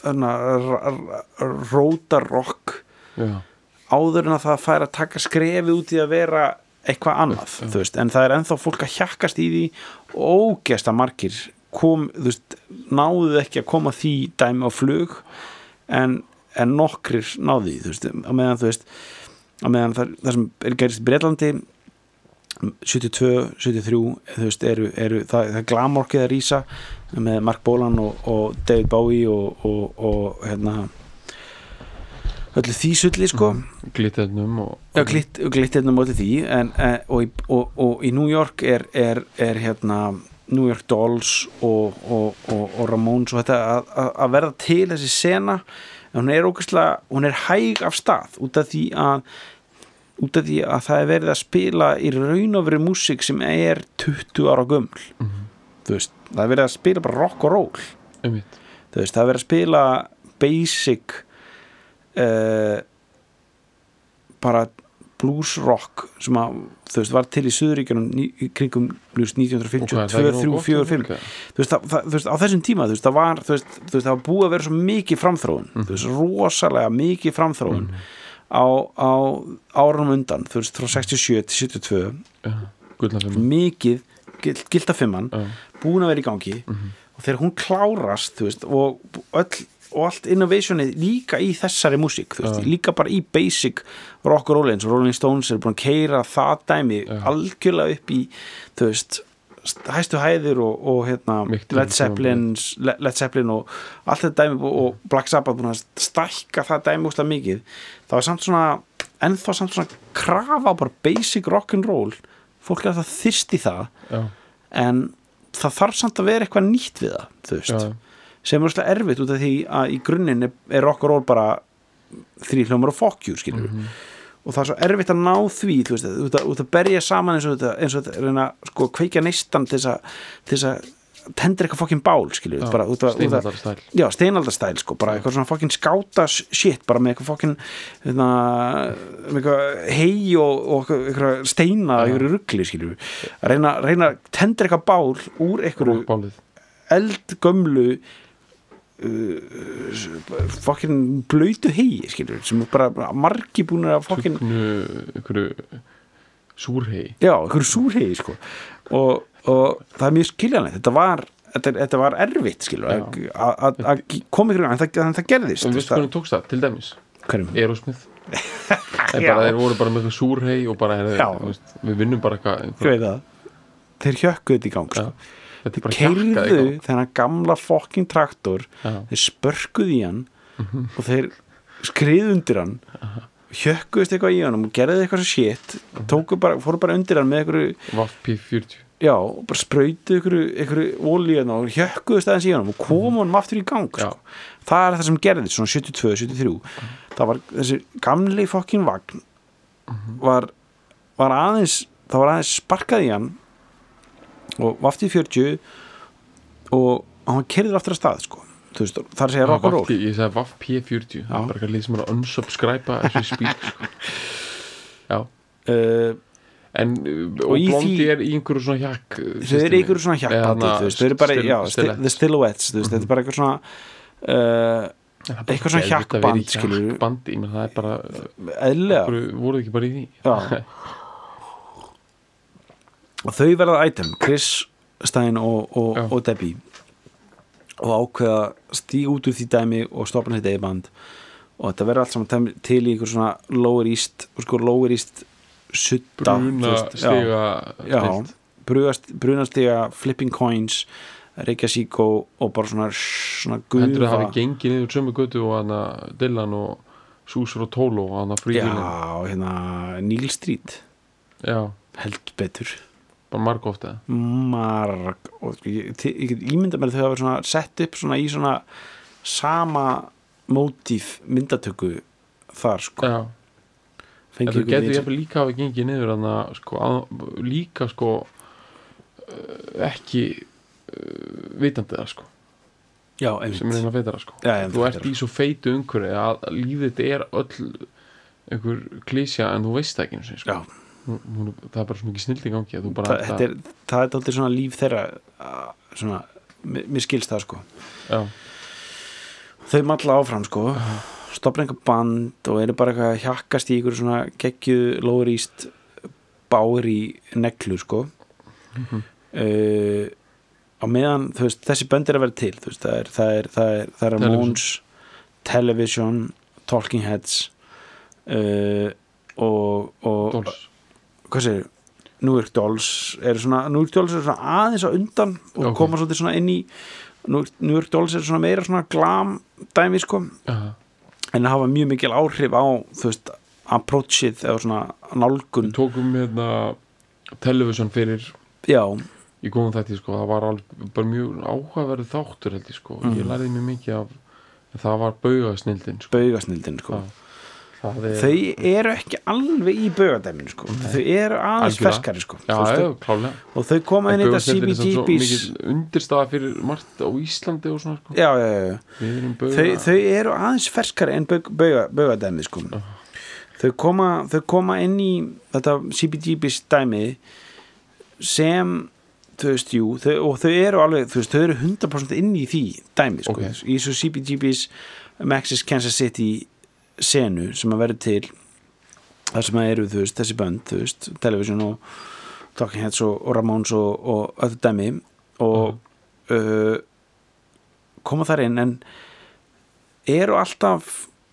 rótarrock áður en að það fær að taka skrefið út í að vera eitthvað annað, já. Þú veist, en það er ennþá fólk að hjakkast í því og ógeðslega margir kom, þú veist, náðu ekki að koma því dæmi á flug en, en nokkrir náðu því, þú veist, á meðan þú veist, á meðan það, það sem er gerist í Bretlandi sjötíu og tvö, sjötíu og þrjú þú veist, eru, eru það, það glamorkið að rísa með Mark Bolan og, og David Bowie og, og, og hérna öllu því sulli sko mm, glitteirnum og, já, glitt, glitteirnum og öllu því en, og, og, og, og í New York er, er, er hérna New York Dolls og, og, og, og Ramones og þetta að, að, að verða til þessi sena en hún er ógeðslega, hún er hæg af stað út af því að út af því að það er verið að spila í raun og verið músík sem er tuttugu ára gömul mm. þú veist, það er verið að spila bara rock og roll einmitt. þú veist, það er verið að spila basic Uh, bara blues rock sem að þú veist var til í Suðuríkjunum í kringum nítján fimmtíu og tvö, þrjú, fjögur, fimm þú veist, það, það, þú veist á þessum tíma þú veist það var, þú veist, þú veist, það var búið að vera svo mikið framþróun mm. þú veist, rosalega mikið framþróun mm. á, á árunum undan þú veist, frá sextíu og sjö til sjötíu og tvö uh, mikið gildafimman uh. búin að vera í gangi mm. og þegar hún klárast þú veist, og öll og allt innovationið líka í þessari músík þú veist, uh. líka bara í basic rock og roll eins og Rolling Stones er búin að keyra það dæmi uh. algjörlega upp í þú veist, hæstu hæðir og, og hérna, Led Zeppelin Led Zeppelin og allt þetta dæmi og, og Black Sabbath búin að stækka það dæmi úslega mikið, það var samt svona ennþá samt svona krafa á bara basic rock and roll, fólk er að það þyrsti það uh. en það þarf samt að vera eitthvað nýtt við það þú veist uh. sem er svolítið erfitt út af því að í grunninn er, er rock og roll bara þrír hljómar og fuck you skilur mm -hmm. og það er svo erfitt að ná því þú veist, út að, út að berja saman eins og þetta eins og þetta reyna sko kveikja neistan til þess að til þess að tendur eitthvað fucking bál skilur já, bara út að steinaldarstæl já, steinaldarstæl sko, bara eitthvað svona fucking skáta shit bara með eitthvað fucking hérna, með eitthvað hei og, og eitthvað steina eitthvað ruggli skilur að reyna, reyna tendur eitthvað bál úr eitthvað eldgömlu Uh, fokkin blöytu hegi skilur, sem er bara margi búin að fokkin einhverju súrhegi já, einhverju súrhegi sko og, og það er mjög skiljanlegt þetta var, þetta, þetta var erfitt skilur að koma ykkur en það, það gerðist en við skoðum tókst það, til dæmis hverjum? Aerosmith þeir voru bara með eitthvað súrhegi og bara er, veist, við vinnum bara eitthvað þeir hjökkuðu þetta í gang sko þeir keyrðu þennan gamla fokking traktor já. þeir spörkuðu í hann mm-hmm. og þeir skriðu undir hann uh-huh. hjökkuðust eitthvað í hann og gerðu eitthvað svo shit uh-huh. tóku bara, fóru bara undir hann með eitthvað V A F P fjörutíu já, og bara sprautu eitthvað olíu og hjökkuðust aðeins í hann og komu hann aftur í gang sko. það er það sem gerðist, svona sjötíu og tvö, sjötíu og þrjú uh-huh. það var þessi gamli fokking vagn uh-huh. var, var aðeins það var aðeins sparkað í hann og V A F P fjörutíu og hann kerður aftur að stað sko. þú veist, það er að segja rock and roll ég segi V A F P fjörutíu það er bara eitthvað lið sem er að unsubscribe þessu spík sko. já uh, en og, og Blondie er í einhverju svona hjakk þau eru í einhverju svona hjakkbandi þau eru bara, still, já, still, the Stilettes mm-hmm. þetta er bara eitthvað svona uh, eitthvað svona hjakkband hjakkband, ég menn það er bara eðlilega voruð ekki bara í því já og þau verða item, Chris Stein og, og, og Debbie og ákveða stíg út úr því dæmi og stoppa þetta eða band og þetta verður allt saman til í einhver svona Lower East sko Lower East sutta bruna stiga bruna stiga Flipping Coins Reykjavík og, og bara svona, svona gufa heldur það hafi gengið niður sömu götu og hana Dylan og Susur og Tolo og hana Fríðin já, hérna Neil Street já held betur bara marg ofta marg og ég, ég get ímynda mér þau hafa svona sett upp svona í svona sama mótíf myndatöku þar sko já en þú getur ég líka hafa gengið niður hana sko að, líka sko ekki uh, vitandi það sko já, einmitt sem er einn að feita það sko já, þú ert í svo feitu umhverfi að lífið þetta er öll einhver klísja en þú veist það ekki eins og sko já Hún, það er bara svo mikið snill í gangi þú bara Þa, það, er, það er alltaf svona líf þeirra svona, mér skilst það sko já. þau malla áfram sko uh-huh. stoppa einhver band og eru bara eitthvað að hjakkast í ykkur svona geggjuð Lower East báir í neglu sko uh-huh. uh, á meðan þú veist þessi bönd er að vera til þú veist það er það er, það er, það er Ramones, Television, Talking Heads uh, og, og Dolls hvað segir þú? New York Dolls eru svona, New York Dolls eru svona aðeins á undan og okay. koma svolítið svona inn í New York Dolls eru svona meira svona glam dæmi sko uh-huh. en það hafa mjög mikil áhrif á þú veist, approachið eða svona nálgun. Við tókum hérna television fyrir já í góðum þætti sko, það var alveg, bara mjög áhugaverð þáttur held ég sko, mm. ég lærði mjög mikið af það var baugasnildin sko. baugasnildin sko já. Er, þau eru ekki alveg í baugadæminu sko. þau eru aðeins Algjörlega. ferskari sko. já, já, klálega og þau koma inn í þetta C B G B's undirstaða fyrir margt á Íslandi og svona sko. já, já, já. Þau, þau eru aðeins ferskari en bauga, baugadæmi sko. uh. þau, koma, þau koma inn í þetta C B G B's dæmi sem þú veist, jú, þau, og þau eru alveg þú veist, þau eru hundrað prósent inn í því dæmi sko. okay. í svo C B G B's Maxis Kansas City senu sem að verður til þar sem að eru þú veist þessi bönd þú veist Television og Talking Heads og, og Ramones og, og öllu dæmi og uh. Uh, koma þar inn en eru alltaf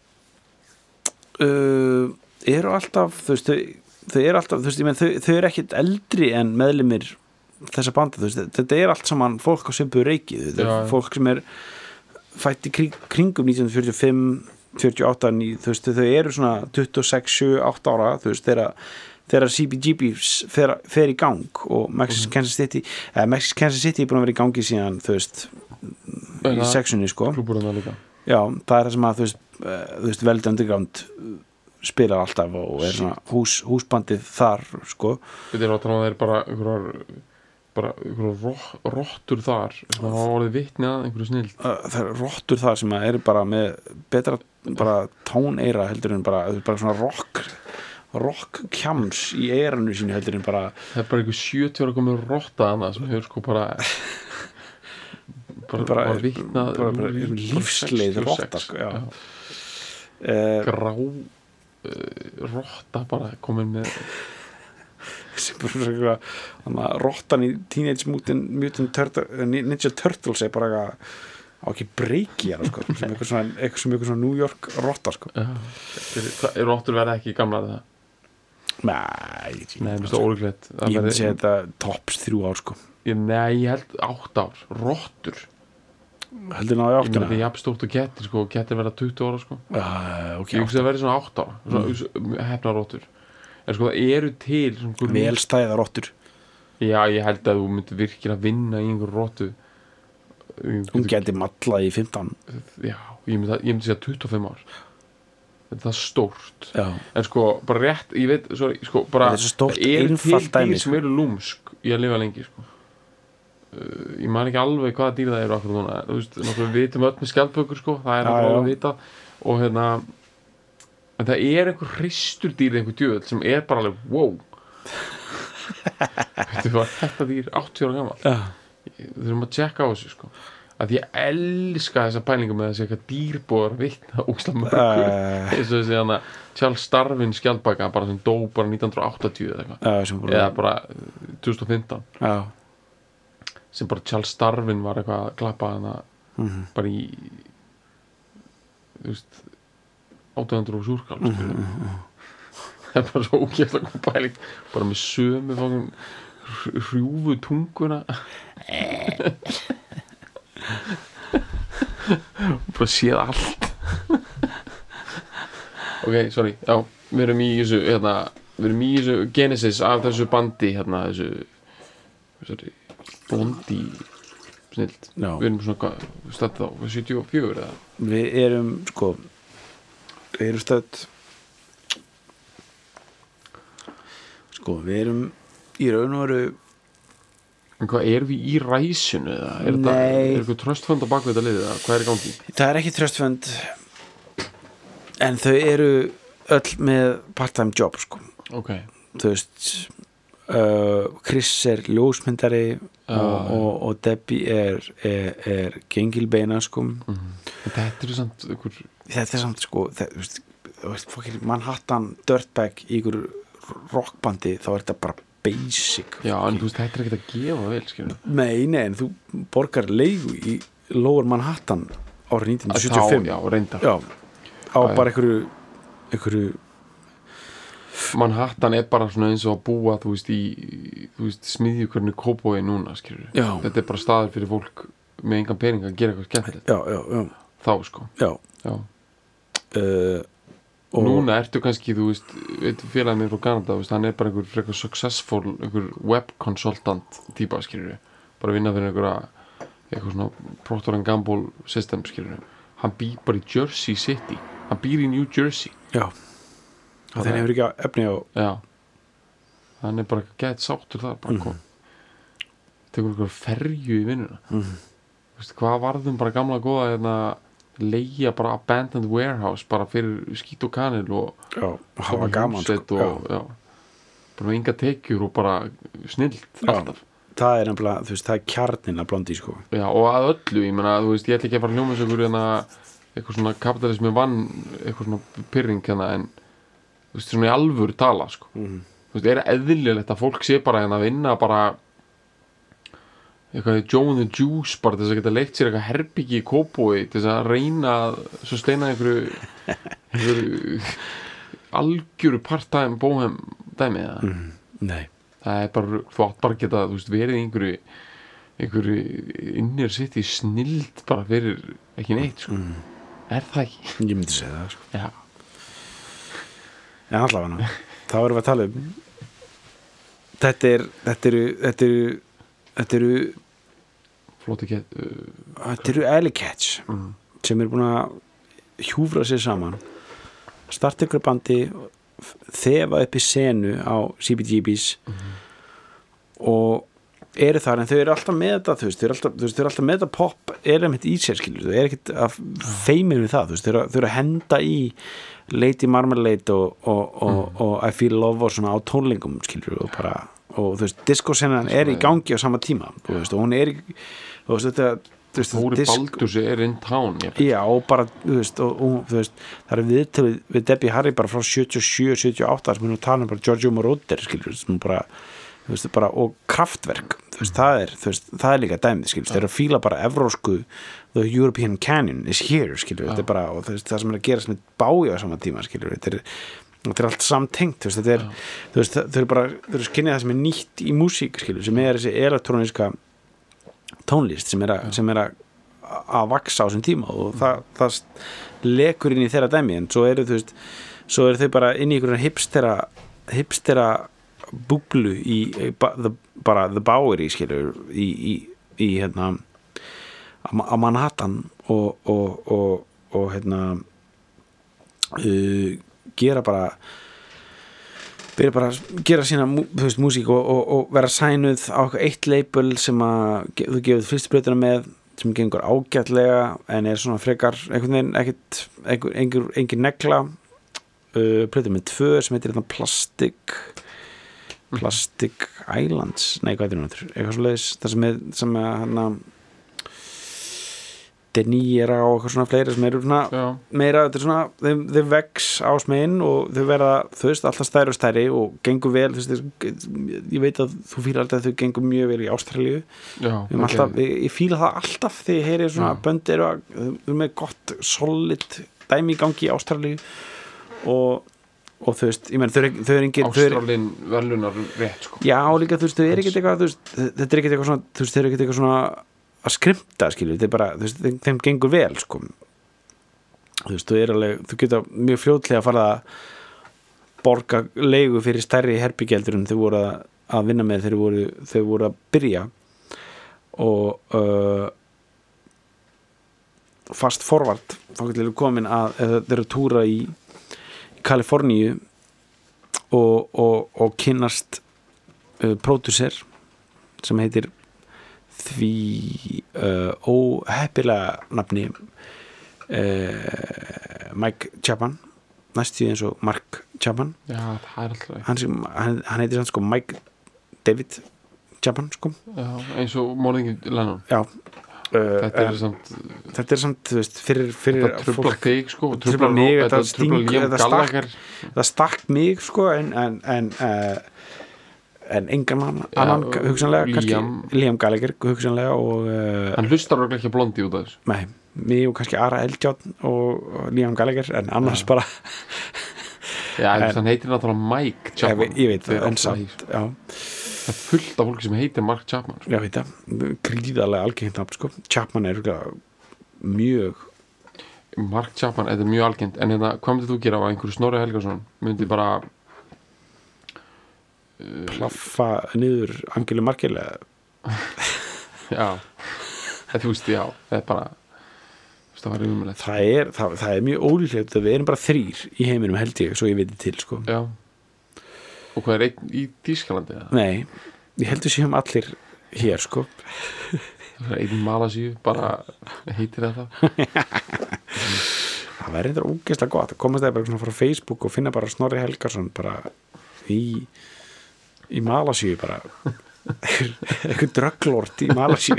uh, eru alltaf þú veist þau, þau eru alltaf þú veist ég menn þau, þau eru ekkit eldri en meðlimir þessa banda þú veist þetta er allt saman fólk á svipuðu reiki þetta er fólk sem er fætt í kring, kringum nítján hundruð fjörutíu og fimm fjörutíu og átta, þú veist, þau eru svona tuttugu og sex, sjö, átta ára, þú veist, þegar þegar C B G B fer, fer í gang og Maxis Kansas City eða Maxis Kansas City er búin að vera í gangi síðan, þú veist, í sexunni, sko. Klúburinn það líka. Já, það er það sem að, þú veist, þú veist, Velvet Underground spilar alltaf og er svona hús, húsbandið þar, sko. Þetta er að það er bara einhverjar bara einhverjar rottur þar það var orðið vitni að einhverju snill það er rottur þar sem eru bara með betra bara tóneira heldur en bara, bara svona rock rock kjams í eiranu sínu heldur en bara það er bara einhver sjötíu ára komið rotta annað sem hefur sko bara bara, bara, bara vitna bara, bara, bara lífsleið rotta sko, já. Uh, grá uh, rotta bara komin með sem bara svona þannig að rottan í Teenage Mutant, Mutant Turtle, Ninja Turtles er bara á ekki breyki hérna sko, sem eitthvað svona, eitthvað sem eitthvað svona New York rotta sko. Já, er, er rottur verða ekki gamlar það? Nei, ég Nei, það er ólíklegt Ég myndi segja þetta tops þrjú ár sko. ég, Nei, ég held átt ár, rottur heldur náðu áttuna? Ég myndi jafn stórt og kettir sko, kettir verða tuttugu ára sko. uh, okay, Ég hugsa að verði svona átt ára mm. hefna rottur en sko það eru til velstæða rottur já ég held að þú myndir virkilega vinna í einhver rottu hún geti malla í fimmtán já ég myndi, ég myndi segja tuttugu og fimm ár þetta er stórt já. En sko bara rétt ég veit sorry, sko, bara, það er stórt eru til dæmi, dýr sem eru lúmsk í að lifa lengi sko. uh, ég man ekki alveg hvaða dýr það eru akkur núna þú veist við vitum öll með skjaldbökur sko. það er alveg að vita og hérna en það er einhver hristur dýr einhver djöðl sem er bara alveg wow þetta var þetta dýr áttatíu ára gammal ja. Við þurfum að tjekka á þessu sko að ég elska þessa pælingu með þessi eitthvað dýrbúar vitna úksla mörgur uh. eins og þessi hana Charles Darwin skjaldbaka bara sem dó bara nítján hundruð og áttatíu eða eitthvað uh, eða bara tvö þúsund og fimmtán uh. sem bara Charles Darwin var eitthvað að klappa hana mm -hmm. bara í þú veist átján hundruð og súrkál mm -hmm. það er bara svo ógeðslega góð pæling bara með sömu fangum hrjúfu tunguna bara séð allt ok, sorry já, við erum í þessu hérna, við erum í þessu genesis af þessu bandi hérna, þessu sorry, bondi snilt, no. við erum svona stætt á sjötíu og fjögur eða við erum sko við erum stödd sko við erum í raun og veru en hvað, erum við í ræsinu eða er þetta, er eitthvað tröstfönd á bakvið þetta liðið eða hvað er í gangi? Það er ekki tröstfönd en þau eru öll með part-time job sko ok þú veist uh, Chris er ljósmyndari uh, og, og, og Debbie er er, er gengilbeina sko mm-hmm. þetta er samt ykkur þetta er samt sko það, þú veist, þú veist fokkin Manhattan dirtbag í ykkur rockbandi þá er þetta bara basic já en þú veist þetta er ekkert að gefa vel skilur nei nei en þú borgar leigu í Lower Manhattan árið nítján hundruð sjötíu og fimm já reyndar já á já, bara einhverju einhverju Manhattan er bara svona eins og að búa þú veist í þú veist smiðjukörnu Kópavogi núna skilur Já. þetta er bara staður fyrir fólk með engan pening að gera eitthvað skemmtilegt já, já, já, þá sko já. Já. Uh, og núna ertu kannski þú veist veit félagið mér frá Kanada þú veist hann er bara einhver frekar successful einhver web consultant típa skilur bara vinna fyrir einhverja eitthvað svona Procter and Gamble system skilur hann býr bara í Jersey City hann býr í New Jersey já, og þeir hefur ekki efni á já hann er bara gett sáttur þar bara kom tekur einhver ferju í vinnuna Mhm. Veistu, hvað varðum bara gamla góða hérna leigja bara abandoned warehouse bara fyrir skít og kanil og já, hafa gaman sko. og, já. já. bara með enga tekjur og bara snilt Já. alltaf það er nefnilega, þú veist, það er kjarnin að blóndi sko. já, og að öllu, ég meina, þú veist, ég ætla ekki að fara að hljóma þessu einhverju hérna eitthvað svona kapitalismi vann eitthvað svona pyrring hérna en þú veist, svona í alvöru tala sko. Mhm. þú veist, er eðlilegt að fólk sé bara hérna að vinna bara eitthvað Joe and the Juice bara til þess að geta leitt sér eitthvað herbyggi í Kópavogi til þess að reyna að svo steina einhverju einhverju algjöru part-time bóhem dæmi eða Mhm. Nei, það er bara, þú átt bara að geta þú veist, verið í einhverju einhverju innir sitt í snild bara fyrir ekki neitt sko. Mhm. er það ekki? ég myndi segja það sko. já, en allavega þá erum við að tala um þetta er þetta eru þetta eru þetta eru flott ekki uh, þetta eru alley cats mm. sem eru búin að hjúfra sér saman starta ykkur bandi þefa upp í senu á C B G B's og eru þar en þau eru alltaf með þetta þú veist, þau eru alltaf, þú veist, þau eru alltaf með þetta pop element í sér skilur, þau eru ekkert að feimir við það, þú veist, þau eru, þau eru að henda í Lady Marmalade og, og, og, Mm. og I Feel Love og svona á tónlingum skilur og bara, og þú veist, diskosennan er í gangi á sama tíma, þú veist, og hún er í, þú veist, þetta þú veist, Þóri disk- Baldursi er in town ég, Já, og bara, þú veist, og, og, þú veist það er viðtölu við Debbie Harry bara frá sjötíu og sjö, sjötíu og átta sem hún tala um bara Giorgio Moroder, skilur sem bara, þú veist, bara, og kraftverk þú veist, það er, þú veist, það er líka dæmið, skilur, þeir eru að fíla bara evrósku the European Canyon is here, skilur þetta er bara, og þú veist, það sem er að gerast með bája á sama tíma, skilur, þetta er þetta er allt samtengt, þú veist, þetta er Já. þú veist, þau eru bara, þau eru skinnið það sem er nýtt í músík, skilur, sem er þessi elektróniska tónlist sem er að, sem er að að vaksa á þessum tíma og það, það lekur inn í þeirra dæmi en svo eru þú veist svo eru þau bara inn í einhverjum hipstera hipstera búblu í, í ba, the, bara the Bowery skilur í, í, í hérna á, á Manhattan og og, og, og hérna uh, gera bara byrja bara að gera sína þú veist, músík og, og, og vera sænuð á eitt label sem að þú gefur fyrstu blötuna með sem gengur ágætlega en er svona frekar einhvern veginn ekkert einhver, einhver, einhver negla uh, plötu með tvö sem heitir þetta Plastic Plastic Islands nei hvað er þetta eitthvað svo leiðis það sem er sem er hana Denýra og eitthvað svona fleiri sem eru svona Já. meira, þetta er svona þau, þau vex á smegin og þau verða þú veist, alltaf stærri og stærri og gengur vel þú veist, ég veit að þú fílar alltaf að þau gengur mjög vel í Ástralíu Já, okay. alltaf, ég, ég fíla það alltaf þegar ég heyri svona Já. bönd eru að þau eru með gott, solid dæmi í gangi í Ástralíu og, og þú veist, ég menn þau eru þau eru engin þau eru- Ástralín verðlunar rétt sko. Já, líka, þú veist, þau eru ekkert eitthvað þú veist, þetta er ekkert eitthvað svona, þú veist, þau eru ekkert eitthvað svona að skrimta, skilju, þetta er bara þú veist, þeim, þeim gengur vel, sko þú veist, þú er alveg, þú geta mjög fljótlega að fara að borga leigu fyrir stærri herbyggeldur en þau voru að, að vinna með þegar þau voru, þau voru að byrja og uh, fast forward þá getur komin að þeir eru að túra í, í Kaliforníu og, og, og kynnast uh, pródúser sem heitir því uh, óheppilega nafni uh, Mike Chapman næstu eins og Mark Chapman Já, það er alltaf hann, sem, hann, hann heitir sann sko Mike David Chapman sko Já, eins og morðingi Lennon já uh, Þetta er uh, samt þetta er samt þú veist fyrir, fyrir Þetta trublar þig sko truflar trublar mig, Ró- þetta Þetta sting- trublar Liam þetta stakk- Gallagher það stakk mig sko en en, en uh, en engan mann Já, annan hugsanlega Liam- kannski Liam Gallagher hugsanlega og uh, Hann hlustar örugglega ekki á Blondie út af þessu nei, mig og kannski Ara Eldjátt og, og Liam Gallagher en annars Já. bara Já, en, hann heitir náttúrulega Mike Chapman. Ég, ég veit það, en samt, já. Það er fullt af fólki sem heitir Mark Chapman. Sko. Já, veit það, gríðarlega algengt nafn, sko. Chapman er mjög... Mark Chapman, þetta er mjög algengt, en hérna, hvað myndir þú gera á einhverju Snorri Helgason? Myndi bara... Uh, plaffa niður Angelu Merkel eða? Já, þú veist, já, það er bara... Það, það, er, það, það er mjög ólíklegt að við erum bara þrýr í heiminum held ég, svo ég veit til sko. Já. Og hvað er einn í Þýskalandi? Nei, ég held að séum allir hér sko. Það er einn Malasíu, bara heitir það Það verður eitthvað ógeðslega gott að komast það bara svona frá Facebook og finna bara Snorri Helgason bara í í Malasíu bara eitthvað drugglord í Malasíu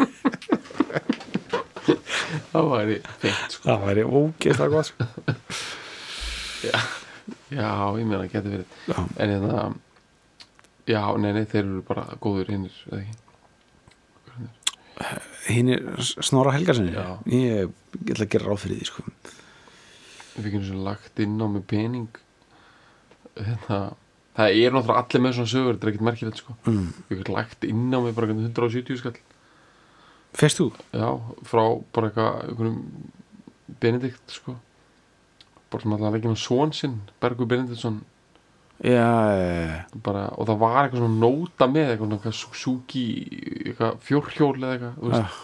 Það væri fint sko. Það væri ógeðslega gott sko. Já, já, ég meina að geta verið já. En þetta Já, nei, nei, þeir eru bara góður hinnir eða ekki Hinnir Snorra Helgason Já Ég ætla að gera ráð fyrir því sko. Við finnum svo lagt inn á með pening Þetta Það er náttúrulega allir með svona sögur Þetta er ekkert merkilegt sko. mm. Við finnum lagt inn á með bara hundrað og sjötíu skall Fyrst þú? Já, frá bara eitthvað einhverjum Benedikt sko bara sem alltaf að leggja með son sinn Bergur Benediktsson Já, já bara, og það var eitthvað svona nóta með eitthvað, eitthvað Suzuki eitthvað fjórhjól eða eitthvað þú veist,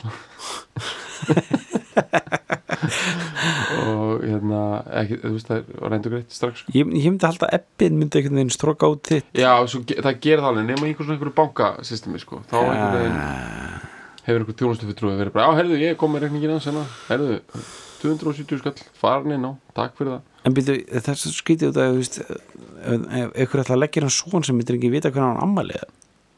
og hérna ekki, þú veist það var reyndu greitt strax sko. Ég, ég myndi halda að ebbin myndi einhvern veginn stróka át þitt Já, svo, það gerir það alveg nema einhver svona einhverju bankasystemi sko þá ja. Einhvern veginn hefur einhver þjónustu fyrir trúið verið bara, já, herðu, ég kom með reikningin að senna, herðu, tvö hundruð og sjötíu skall, farin inn á, takk fyrir það. En byrju, það er svo skrítið út að, þú veist, ef ykkur ætla að leggja hann svon sem myndir ekki vita hvernig hann ammæliða.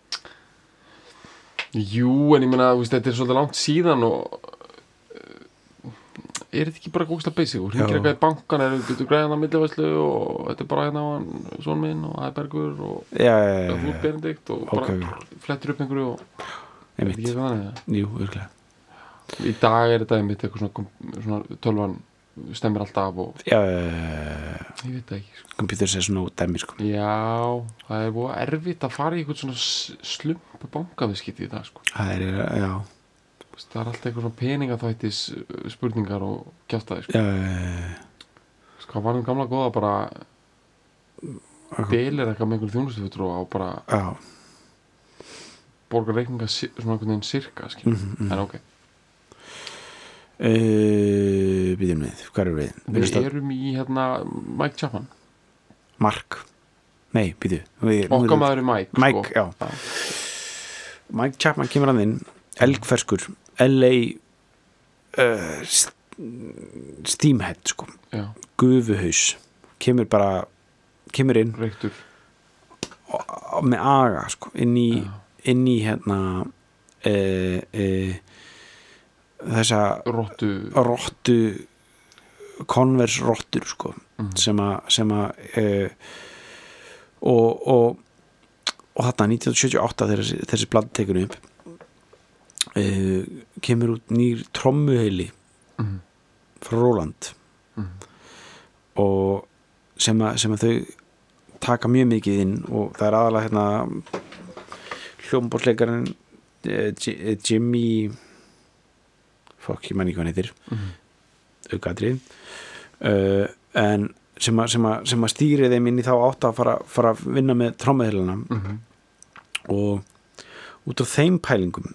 Jú, en ég meina, þú veist, þetta er svolítið langt síðan og er þetta ekki bara góðslega basic og hringir eitthvað í bankan, er þetta græðan að millivæslu og þetta er bara hérna á hann, svon minn og Æbergur og já, já, já, já. Fút Benedikt og bara okay. Flettur upp einhverju og er þetta ekki þannig? Jú, virkilega. Í dag er þetta einmitt eitthvað svona, svona tölvan stemmir alltaf og já, ég veit það ekki sko. Computer says no dæmi sko. Já, það er búið erfitt að fara í eitthvað svona slump bankaviskiti í dag sko. Það er, já það er alltaf eitthvað svona peningaþvættis spurningar og kjátaði sko. Já, sko, var um gamla góða bara delir eitthvað með einhver þjónustufutrú á bara já borgar reikninga svona einhvern veginn sirka mm -hmm. en ok uh, Býðum við, hvað erum við? Við Vinstad? erum í hérna Mike Chapman Mark, nei, býðu Okkar maður er Mike Mike, sko. já. já Mike Chapman kemur hann inn elgferskur, L A uh, st steamhead sko já. Gufuhaus kemur bara, kemur inn reyktur með aga sko inn í já. inn í hérna e, e, þessa rottu rottu konvers rottur sko mm. sem að sem að e, og og og þarna nítján hundruð sjötíu og átta þegar þessi, þessi blad tekur upp e, kemur út nýr trommuheili mm. frá Roland mm. og sem að, sem að þau taka mjög mikið inn og það er aðalega hérna hljómborðsleikarinn eh, Jimmy fokk, ég man ekki hvað hann heitir mm. aukaðrið uh, en sem að, sem að, sem að stýri þeim inn í þá átt að fara, fara að vinna með trommuheilana mm -hmm. og út af þeim pælingum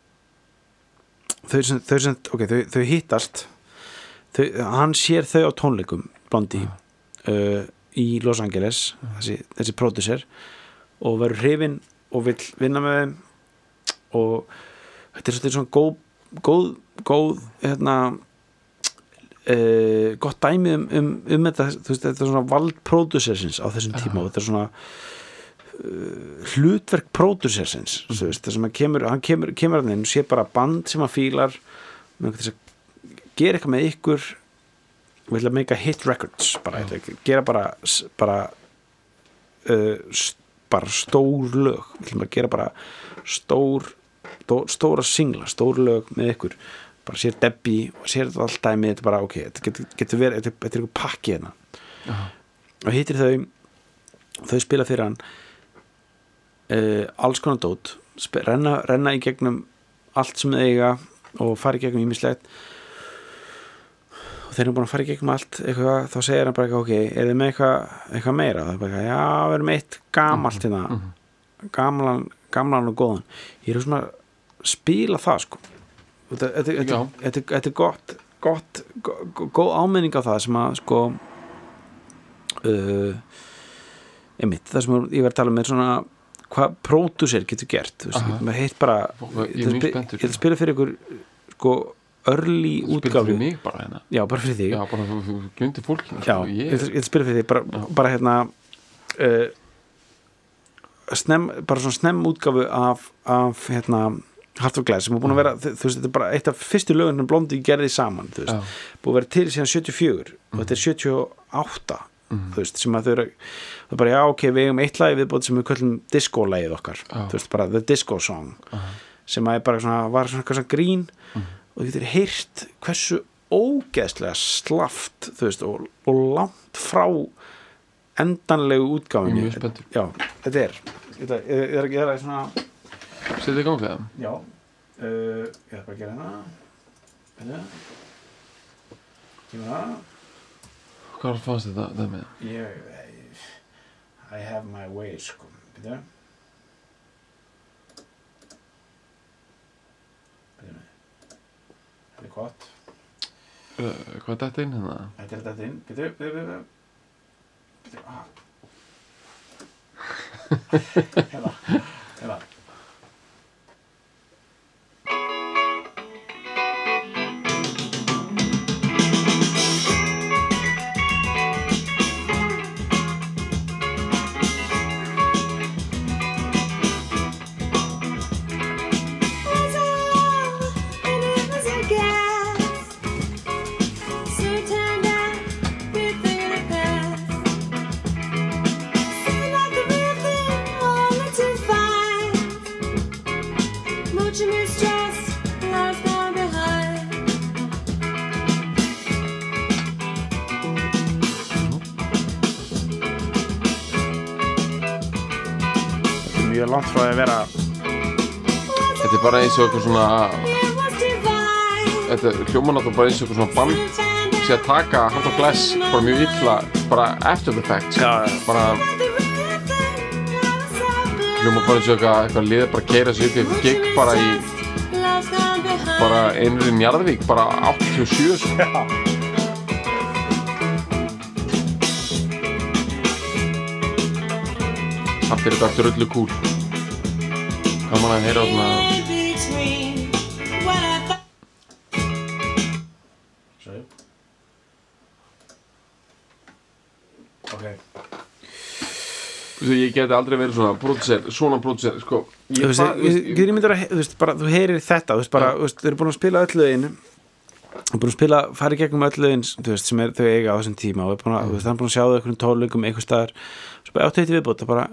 þau sem, þau, sem, okay, þau, þau hittast þau, hann sér þau á tónleikum Blondie mm. uh, í Los Angeles mm. þessi, þessi pródusser og verður hrifinn og vill vinna með þeim og þetta er svona góð góð, góð hérna uh, gott dæmi um, um, um þetta, þú veist, þetta er svona vald pródussersins á þessum tíma og þetta er svona uh, hlutverk pródussersins, mm. þú veist, það sem að kemur hann kemur, kemur hann inn og sé bara band sem hann fílar með þess að gera eitthvað með ykkur og vilja make a hit records bara, mm. gera bara bara uh, bara stór lög við ætlum að gera bara stór stó, stóra singla, stór lög með ykkur bara sér Debbie og sér þetta allt dæmi þetta bara ok, þetta getur, getur verið þetta er eitthvað pakki hérna uh -huh. og hittir þau þau spila fyrir hann uh, alls konar dót sp- renna, renna í gegnum allt sem þau eiga og fara í gegnum ýmislegt og þeir eru búin að fara í gegnum allt eitthvað, þá segir hann bara eitthvað, ok, er þið með eitthvað, eitthvað meira? Það er bara, já, við erum eitt gamalt hérna, mm-hmm. gamlan, gamlan og góðan. Ég er svona að spila það, sko. Þetta, þetta, þetta, þetta, þetta er gott, gott, gott, góð áminning á það sem að, sko, uh, einmitt, það sem ég var að tala með svona, hvað pródúser getur gert, þú veist, maður heitt bara, ég er mjög spenntur. Ég vil spila fyrir ykkur, sko, early útgáfu. Spila fyrir mig bara hérna. Já, bara fyrir þig. Já, bara þú glemdi fólkinu. Já, ég vil spila fyrir þig bara, bara hérna uh, snem, bara svona snemm útgáfu af, af hérna Heart of Glass sem er búin að vera, þú veist, þetta er bara eitt af fyrstu lögum sem Blondie gerði saman, þú veist, Já. Búið að vera til síðan sjötíu og fjögur mm. og þetta er sjötíu og átta mm. þú veist, sem að þau eru það er bara, já, ok, við eigum eitt lagi viðbót sem við köllum disco-lagið okkar, Já. Þú veist, bara The Disco Song uh-huh. sem að er bara svona, var svona, svona grín mm. og þú getur heyrt hversu ógeðslega slaft þú veist, og, og langt frá endanlegu útgáfinni. Mjög spenntur. Já, þetta er þetta er, er, er, er svona setið í gang við það? Já, uh, ég ætla bara að gera hérna þetta kemur það Hvað fannst þetta það með? Ég, I have my way, sko Býtu Býtu Þetta er gott uh, Hvað er þetta inn hérna? Þetta er þetta inn, býtu, býtu, býtu Býtu, ah Hérna, hérna langt frá að vera Þetta er bara eins og eitthvað svona Þetta hljómar náttúrulega bara eins og eitthvað svona band sé að taka Heart of Glass bara mjög illa bara after the fact Já, bara hljómar bara eins og eitthvað, eitthvað lið bara keira sig upp í eitthvað gig bara í bara einri Njarðvík bara áttatíu og sjö sko. Já Allt er þetta aftur öllu kúl gaman að heyra svona Sorry Ok Þú ég geti aldrei verið svona pródúser, svona pródúser sko Þú veist, ég er myndur að þú veist, bara, þú heyrir þetta, þú veist, bara, þú veist, þau eru búin að spila öll lögin þau eru búin að spila, fara í gegnum öll lögin þú veist, sem er þau eiga á þessum tíma og búin að, mm. þú veist, það er búin að sjá þau einhverjum tónleikum einhver staðar, svo bara áttu eitt viðbót og bara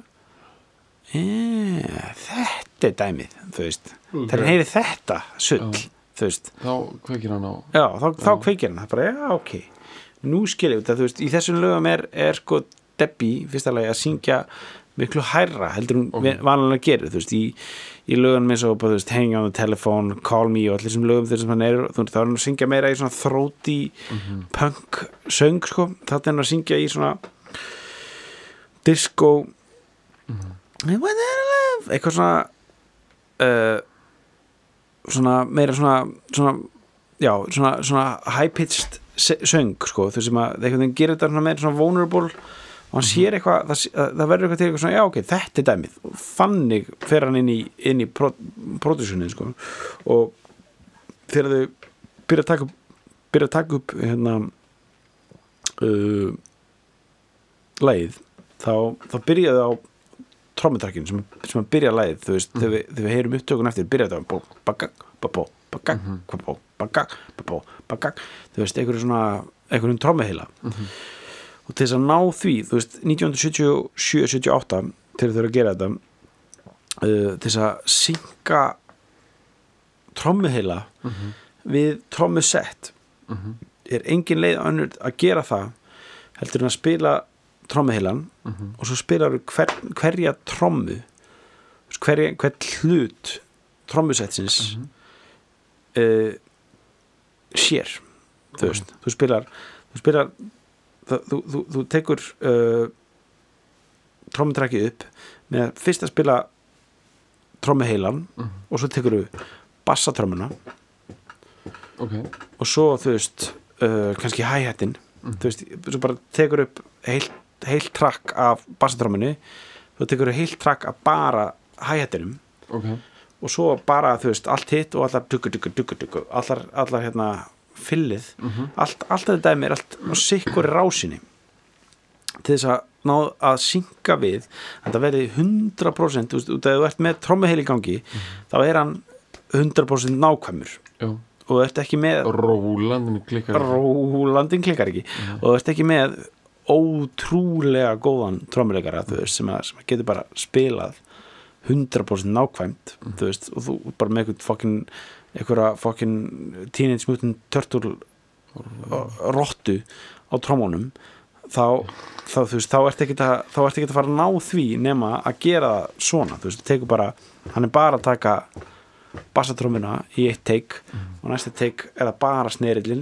eeeh, þetta er dæmið, þú veist okay. þegar hann heyri þetta, sull já. Þú veist þá kveikir hann á já, þá, já. þá kveikir hann, það bara, já, ok nú skil ég þetta, þú veist, í þessum lögum er, er sko Debbie, fyrsta lagi, að syngja miklu hærra, heldur hún okay. vanlega gerir, þú veist, í, í lögunum eins og, þú veist, Hang on the Telephone, Call Me og allir þessum lögum þessum hann er, þú veist, þá er hann að syngja meira í svona þróti mm-hmm. punk söng, sko, þá er hann að syngja í svona disco mm-hmm. eitthvað svona uh, svona meira svona, svona já, svona, svona high-pitched söng, sko, þú veist sem að þeir gerir þetta svona meira svona vulnerable og hann sér eitthvað, það, það verður eitthvað til eitthvað svona, já ok, þetta er dæmið og þannig fer hann inn í, inn í produksjonin, sko og þegar þau byrja að taka upp byrja að taka upp hérna uh, lagið þá, þá byrjaði á trommutrakkinu sem, sem að byrja lagið, þú veist, mm. þegar, við, þegar við heyrum upptökun eftir, byrjaði á bó, bagag, babó, bagag, babó, bagag, babó, bagag, þú veist, einhverju svona einhverjum trommuheila mm-hmm. og til þess að ná því, þú veist, nítján hundruð sjötíu og sjö til sjötíu og átta til þau eru að gera þetta uh, til þess að synka trommuheila mm-hmm. við trommusett mm-hmm. er engin leið önnur að gera það heldur en að spila trommuheilan Mhm. og svo spilar hver, hverja trommu hverja, hvern hlut trommusetsins Mhm. uh, sér þú veist, þú spilar þú spilar þú, þú, þú, þú tekur uh, trommutrækið upp með að fyrst að spila trommuheilan Mhm. og svo tekur þú bassatrommuna Ok. og svo þú veist uh, kannski hi-hatin Mhm. þú veist, svo bara tekur upp heilt, heilt trakk af bassatrommunni þú tekur upp heilt trakk af bara hi-hatinum Ok. og svo bara þú veist allt hitt og allar duggu duggu duggu duggu allar, allar hérna fyllið Mhm. allt, allt þetta dæmi er allt á sikkur rásinni til þess að ná að synka við en það verði hundrað prósent þú veist, út að þú ert með trommuheil í gangi þá er hann hundrað prósent nákvæmur Já. og þú ert ekki með Rólandinu klikkar ekki. rólandin klikkar ekki og þú ert ekki með ótrúlega góðan trommuleikara þú veist sem að, sem að getur bara spilað hundrað prósent nákvæmt þú veist og þú bara með eitthvað fokkin einhverja fokkin Teenage Mutant Turtle rottu á trommónum þá, þá þú veist þá ert ekki að, þá ert ekki að fara að ná því nema að gera það svona þú veist, tekur bara, hann er bara að taka bassatrommuna í eitt take og næsta take er það bara snerillin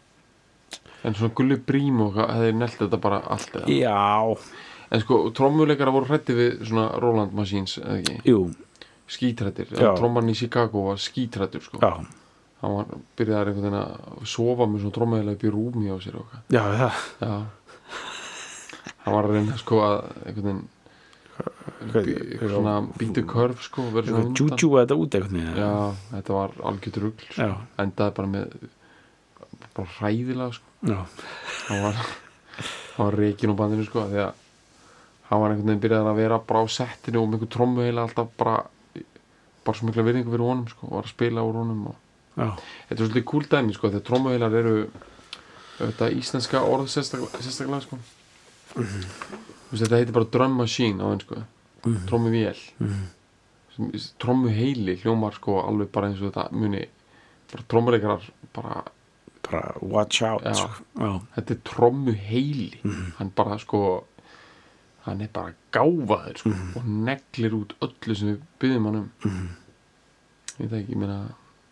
En svona Gulli Brím og hefði nelt þetta bara allt eða? já, En sko, trommuleikara voru hrætti við svona Roland Machines, eða ekki? jú, Skítrættir. Já. Tromman í Chicago var skítrættur, sko. já Hann var, byrjaði einhvern veginn að sofa með svona trommuheila upp í rúmi á sér og eitthvað. já, það, Já. Hann var að reyna, sko, að einhvern veginn Hvað- bí- svona býtu körf, sko, verið svona undan. jújú þetta út eitthvað niður. Já, þetta var algjört rugl, sko. Já. Endaði bara með bara hræðilega, sko. já, Hann var, hann var reikin á bandinu, sko, því að hann var einhvern veginn byrjaði að vera bara á settinu og með einhver trommuheila alltaf bara bara svo mikla virðingu fyrir honum, sko, og var að spila úr honum og já, þetta er svolítið cool dæmi, sko, þegar trommuheilar eru þetta íslenska orð sérstaklega, sérstaklega sko. Mhm. Þú veist, þetta heitir bara drum machine á enn, sko, Mhm. trommuvél Mhm. trommuheili hljómar, sko, alveg bara eins og þetta muni, bara trommuleikarar bara, bara watch out Já. sko. já, þetta er trommuheili hann bara, sko hann er bara gáfaður, sko, og neglir út öllu sem við byggðum hann um Mhm. ég veit ekki, ég meina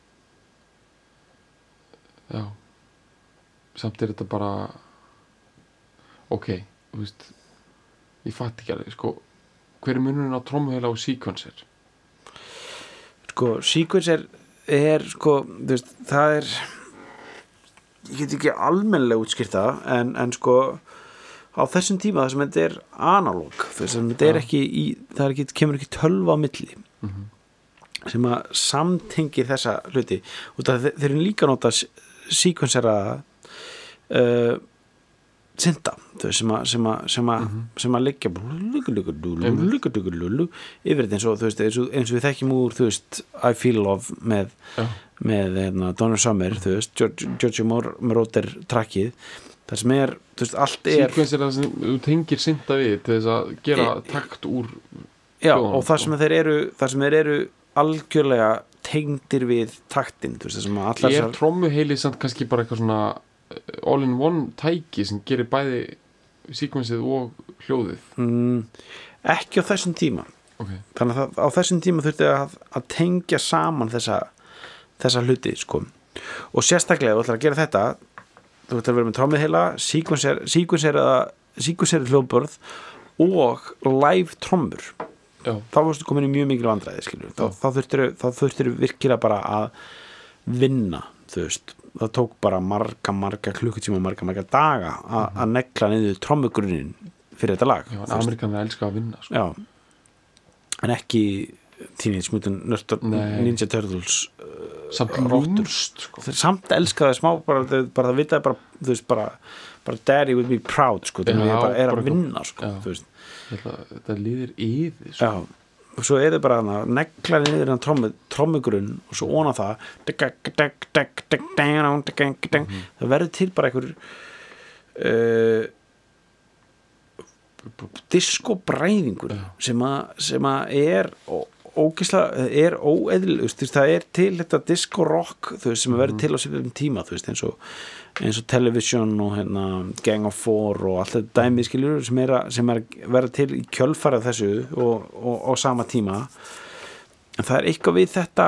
já samt er þetta bara ok, þú veist ég fatt ekki alveg, sko hver er munurinn á trommuheila og sequencer? sko, sequence er, er sko, þú veist, það er ég get ekki almennilega útskýrt það en, en sko á þessum tíma þar sem þetta er analóg þess að þetta er Já. ekki í það er ekki, kemur ekki tölva á milli Mhm. sem að samtengir þessa hluti og það þeir eru líka að nota sequencera uh, synda þau sem að sem að, sem að, sem að liggja yfir þetta eins og þú veist eins og, eins og við þekkjum úr þú veist I Feel Love með, Já. með hérna, Donna Summer þú veist George, George Moroder trackið það sem er þú veist allt er sequencer er það sem þú tengir synda við til þess að gera E- takt úr já, hljóðunum, og það sko. sem þeir eru það sem þeir eru algjörlega tengdir við taktinn þú veist það sem að allar er þessar- trommuheili samt kannski bara eitthvað svona uh, all in one tæki sem gerir bæði sequencið og hljóðið mm, ekki á þessum tíma ok, þannig að það, á þessum tíma þurfti að, að tengja saman þessa, þessa hluti sko. og sérstaklega þú ætlar að gera þetta þú ætlar að vera með trommuheila sequencer hljóðbörð og live trommur já, þá varstu komin í mjög mikil vandræði skilur. þá, þá þurftir þá þurftir virkilega bara að vinna þú veist það tók bara marga, marga klukkutíma marga, marga daga a, að negla niður trommugrunnin fyrir þetta lag já þú veist. Amerikanar elska að vinna, sko. Já, en ekki Teenage Mutant Nei. Ninja Turtles samt rottur. lúmst, sko. þeir samt elskaði smá bara, þau- bara það vitaði bara, þú veist, bara, bara daddy would be proud, sko, þannig að Já, ég bara er bara að vinna, sko, já. þú veist þetta, þetta líður yfir, sko. já, og svo er þau bara hana negla niður hann trommu, trommugrunn og svo óna það það verður til bara einhver uh, diskobræðingur sem að sem að er og, ógislega er óeðlust, þú veist, það er til þetta disco rock, þú veist, sem er verið til á svipum tíma, þú veist, eins og eins og Television og hérna Gang of Four og allt þetta dæmi skilur sem er að, sem er að vera til í kjölfarið þessu og, og, og sama tíma en það er eitthvað við þetta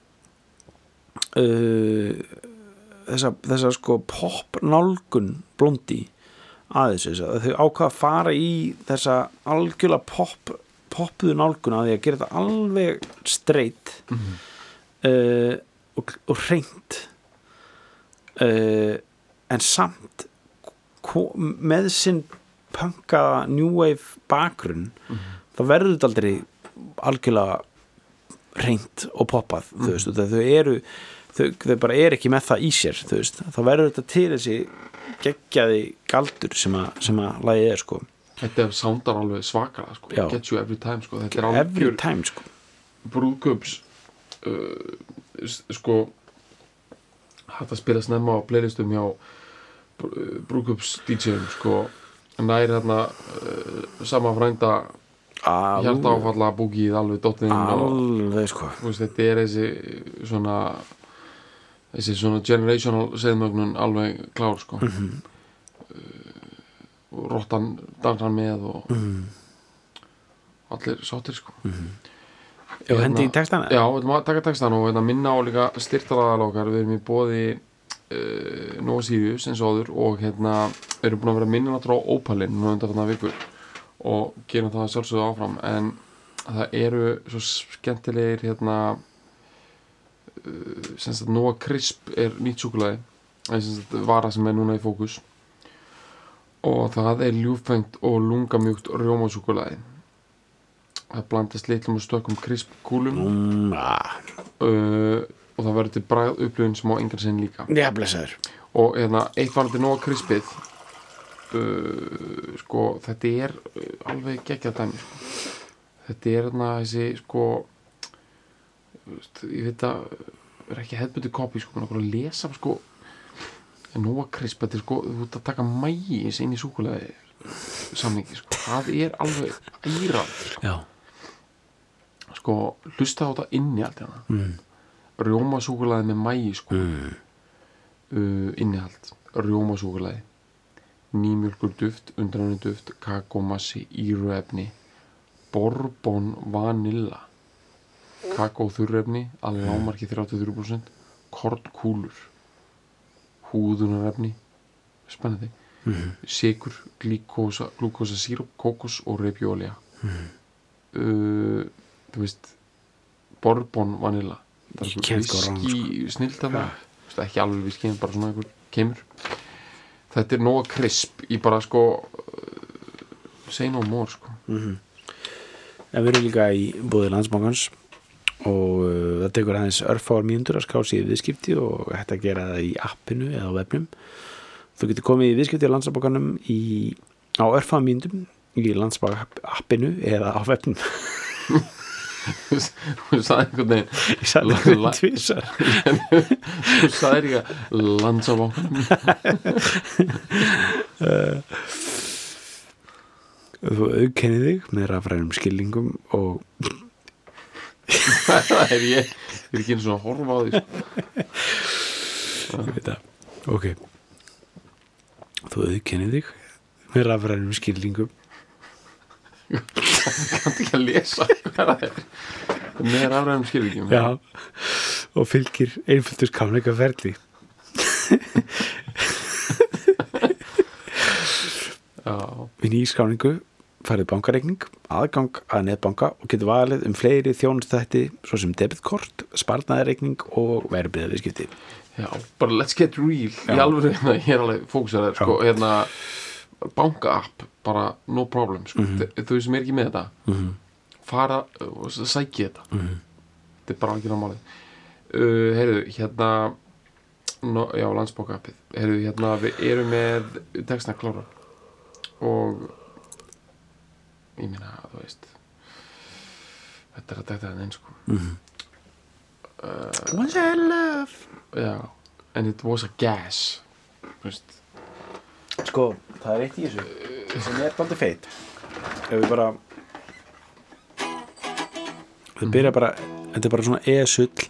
uh, þessa, þessa sko pop nálgun Blondie að þessu, þau ákvaða að fara í þessa algjörlega pop poppuðu nálgun að því að gera þetta alveg straight mm-hmm. uh, og, og hreint uh, en samt með sinn punkaða new wave bakgrunn mm-hmm. þá verður þetta aldrei algjörlega hreint og poppað mm-hmm. þú veist, þau eru þau, þau bara er ekki með það í sér þú veist, þá verður þetta til þessi geggjaði galdur sem að, sem að lagið er sko. Þetta soundar alveg svakalega sko. Get you every time sko. Þetta er every time sko. Brúðkaups uh, sko hægt að spila snemma á playlistum hjá brúðkaups D J-um sko en það er hérna uh, sama frænda hjarta áfalla búkið alveg dottinn alveg sko veist, þetta er þessi svona þessi svona generational seðmögnun alveg klár sko mm-hmm. uh, og Rottan dansar með og mm. allir sáttir sko mm-hmm. Ef við hendi í textana? Já, við erum að taka textana og hérna, minna á líka styrktaraðal okkar, við erum í boði uh, Nova Sirius eins og áður og hérna erum búin að vera minna náttúrulega á Opalinn nú undan þarna vikur og gerum það sjálfsögðu áfram en það eru svo skemmtilegir hérna uh, sem sagt Nova Crisp er nýtt súkkulaði sem sagt vara sem er núna í fókus og það er ljúffengt og lungamjúkt rjómasúkkulaði það blandast litlum og stökkum krispkúlum mm, ah. uh, og það verður til bragð upplifun sem á engan sinn líka Já, blessaður og hérna, eitt varandi Nóa krispið uh, sko, þetta er uh, alveg geggjað dæmi sko. þetta er hérna þessi sko ég veit að er ekki hefðbundið kopi sko, menn að lesa sko Nóa krisp, þetta er sko þú ert að taka mægis inn í súkkulaði samningi sko, það er alveg írað sko. Já sko, hlusta á þetta innihald hérna mm. rjómasúkkulaði með mægi sko mm. uh, innihald, rjómasúkkulaði nýmjólkur duft, undranu duft kakómassi, íruefni bourbon vanilla kakóþurrefni að lágmarki þrjátíu og þrjú prósent kornkúlur húðunarefni spennandi mm. sykur, glúkósa glúkósa síróp, kókos og repjólja mm. uh, þú veist bourbon vanilla það er sko. viski snilt af það ekki alveg viski en bara svona einhver kemur þetta er Nóa Crisp í bara sko uh, say no more sko mm-hmm. en við erum líka í búði Landsbankans og uh, það tekur aðeins örfáar mínútur að skrá sig í viðskipti og hægt að gera það í appinu eða á vefnum þú getur komið í viðskipti á Landsbankanum í, á örfáar mínútum í Landsbank appinu eða á vefnum þú sagði einhvern veginn ég sagði einhvern tvísar þú sagði ekki Landsbankanum þú auðkennið þig með rafrænum skilningum og það er ég ég er ekki einu svona að horfa á því ég veit það ok þú auðkennið þig með rafrænum skilningum kanntu ekki að lesa hvað það er með rafrænum skilningum já og fylgir einföldur skáleikaferli já við nýskráningu farið bankareikning, aðgang að netbanka og getur valið um fleiri þjónustætti svo sem debitkort, sparnaðarreikning og verðbréfaviðskipti. Já, bara let's get real í alveg hérna, ég er alveg fókusar sko, hérna banka-app, bara no problem sko. mm-hmm. þú sem er ekki með þetta mm-hmm. fara og sæki þetta mm-hmm. þetta er bara ekki námálið uh, heyrðu, hérna no, já, Landsbanka-appið, heyrðu, hérna við erum með textna klára og ég meina, þú veist þetta er að dæta það einn sko mm-hmm. uh, was I love já, and it was a gas þú veist sko, það er eitt í þessu sem er dálítið feit ef við bara það byrja bara, þetta er bara svona e-sull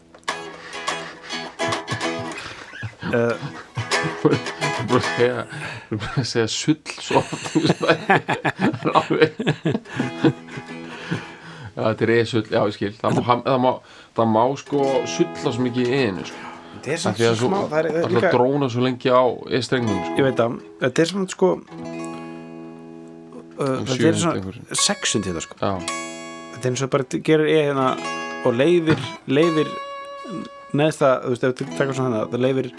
uh, Þú er bara að segja Þú er bara að segja sull svo oft, þú veist það er alveg Já, þetta er e-sull, já ég skil það má, það má, það má sko sulla svo mikið í einu sko. þetta er Af samt því að svo þú smá það er, það er ætlar líka, að dróna svo lengi á e-strengnum sko. ég veit að þetta er samt sko uh, þetta er sjöundi svona einhver. sexundi þetta sko Já, þetta er eins og bara gerir e hérna og leiðir leiðir neðsta, þú veist, ef þú tekur svona hana það leiðir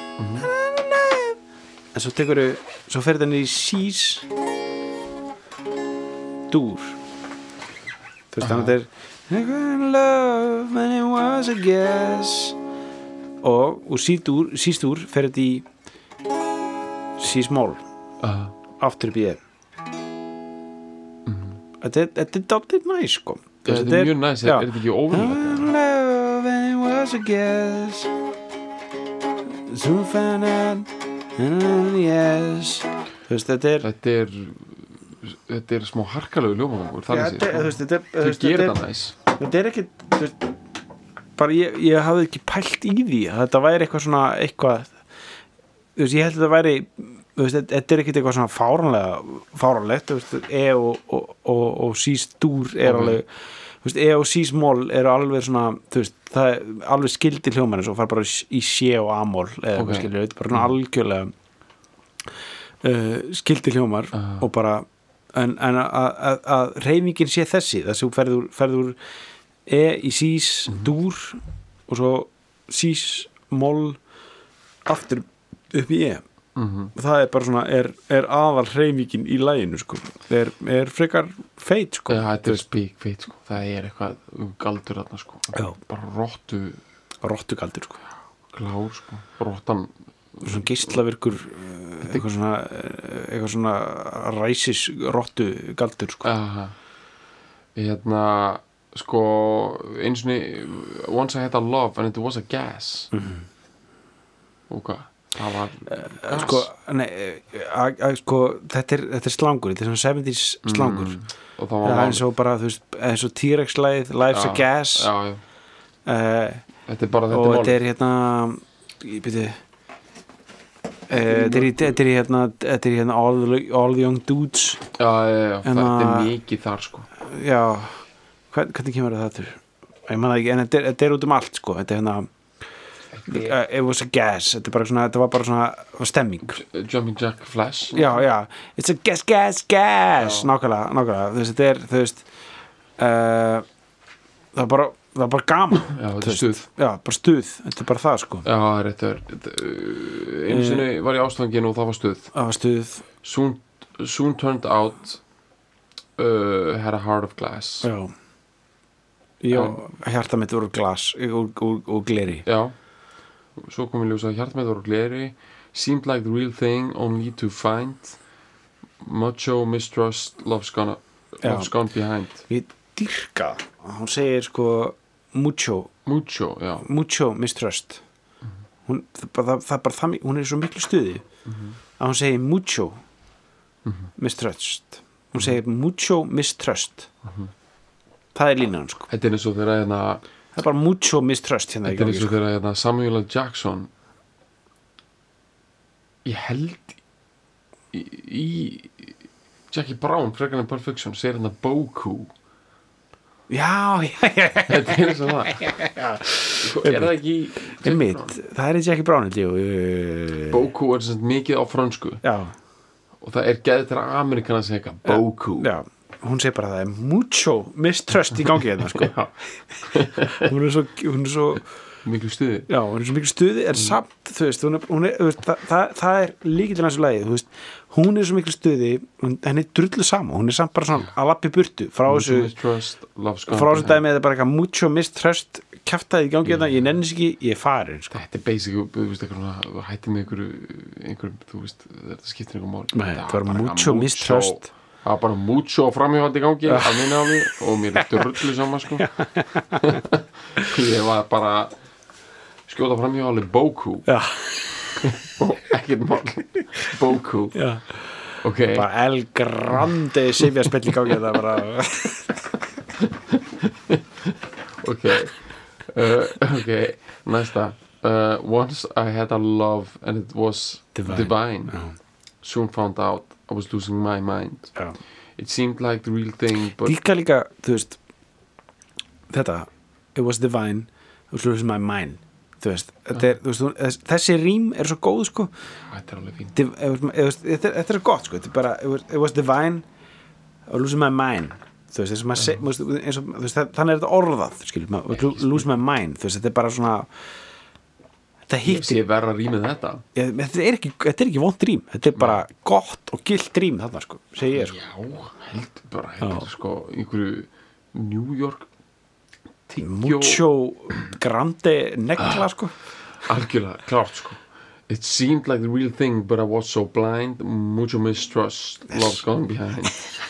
en svo tekur þau, svo fer þetta í sís dúr þú veist, þannig að þetta er love when it was a guess og úr sídúr, sístúr fer þetta í sísmól uh, aftur upp í e þetta er, þetta er dálítið næs sko þetta er mjög næs, er, er þetta ekki óvinlega love when it was a guess soon found out and yes þú veist, þetta er Þetta er þetta er smá harkalegu ljómagangur Já, þannig þetta er- þú séð, veist, þetta er- sko. þú Þú veist, gerir þetta það er- næs þetta er ekki þú veist, bara ég, ég hafði ekki pælt í því að þetta væri eitthvað svona eitthvað þú veist, ég held að þetta væri þú veist, þetta þetta er ekkit eitthvað svona fáránlega fáránlegt, þú veist, e og, og, og, og sístúr er Ok. alveg þú veist, e og sísmól eru alveg svona þú veist, það er alveg skildi hljómar og fara bara í sé og amól eða Ok. okay. skilur, þetta er bara svona algjörlega uh, skildi hljómar Ah. og bara en, en að, að, að reyningin sé þessi þess að þú ferður, ferður e í sís dúr og svo sís mól aftur upp í e mm það er bara svona er, er aðal reyningin í laginu sko. er, er frekar feit sko. Já, þetta er spík feit sko. Það er eitthvað um galdur þarna sko. Já. Bara rottu rottugaldur sko. klár sko. Rottan svona geislavirkur uh, eitthvað svona uh, eitthvað svona ræsis rottugaldur sko. Aha. Hérna sko eins og once I had a love and it was a gas Mhm. og hvað það var gas sko, nei, að, að, sko þetta er, þetta er slangur, þetta er svona seventies slangur mm. og það það var er eins og bara, þú veist, eins og T-Rex-læð Life's a Gas já, já. uh, Þetta er bara og þetta þetta er hérna ég byrju þetta er í- þetta er í hérna þetta er í hérna all the, all the Young Dudes já, já, já, En þetta er að- mikið þar sko já, hvern, hvernig kemur það til ég manna ekki, en þetta er, þetta er út um allt sko, þetta er hérna uh, it was a gas, þetta er bara svona þetta var bara svona, það var stemming Jumping Jack Flash já, já, it's a gas, gas, gas Já. nákvæmlega, nákvæmlega, þú veist, þetta er þú veist uh, það er bara það er bara gaman Já, þetta þú er veist. stuð já, bara stuð, þetta er bara það sko Já, þetta er þetta, uh, einu sinni var ég ástfangin og það var stuð það var stuð, soon, soon turned out uh, had a heart of glass já já, hjarta mitt voru glas úr, úr, úr gleri Já, svo kom ég ljósa hjartmætt voru gleri seemed like the real thing only to find macho mistrust love's gone, Já. love's gone behind ég dyrka, hún segir sko mucho, mucho, já mucho mistrust hún, það, það, það er bara það, hún er í svo miklu stuði að hún segir mucho mistrust hún segir mucho mistrust það er línan sko Þetta er eins og þeirra hérna það er bara mucho mistrust hérna í Þetta er gangi eins og sko. þeirra hérna Samuel L. Jackson ég held í, í Jackie Brown, frekar en Perfection segir hérna Boku já, já, já, já, Þetta er eins og það Sko, Er það ekki í Jackie einmitt, Brown? það er í Jackie Brown held ég, jú. Boku er sem sagt mikið á frönsku já, og það er geðið til að Amerikana segja eitthvað Boku já, hún segir bara það er mucho mistrust í gangi hérna sko. hún er svo hún er svo miklu stuði já, hún er svo mikil stuði, en samt þú veist, hún er, hún er, þú veist, það, það, það er líkillinn hans í lagið, þú veist, hún er svo mikil stuði hún, henni er drullu sama, hún er samt bara svona að lappi burtu frá þessu mistrust, love's gone frá þessu behind. dæmi eða bara eitthvað mucho mistrust kjaftaði í gangi þetta, ég nenni sér ekki, ég er farin sko. Þetta er basic, þú veist, eitthvað svona þú hættir með einhverju, einhverjum, þú veist þetta skiptir einhver mál Nei, það var mucho mistrust. Það var bara mucho framhjóðandi í gangi að minna á mig og mér er drullu saman sko Ég var bara skjóta framhjóðandi Boku já, og ekkert mál Boku, já, ok bara El Grande sifja spell í gangi þetta bara ok uh, ok, næsta uh, once I had a love and it was Divine, divine. Já. Soon found out I was losing my mind. Já. It seemed like the real thing but líka líka, þú veist þetta, it was divine it was losing my mind þú veist, þetta er, þú veist, þú- þessi rím er svo góð sko þetta er alveg fínt. Div, it was, it was, þetta, þetta er gott sko þetta er bara, it was, it was divine I was losing my mind þú veist, eins og maður seg, þú veist, eins og, þú veist, það- þannig er þetta orðað skilur, maður, lo- lose my mind þú veist, þetta er bara svona þetta Ég hittir sé verra rýmið þetta. ég, þetta er ekki, þetta er ekki vont rím þetta er bara gott og gilt rím þarna sko, segi ég sko Já, held bara þetta Já. er sko einhverju New York tyggjó mucho grande negla sko algjörlega klárt sko. It seemed like the real thing but I was so blind, mucho mistrust, love's gone behind.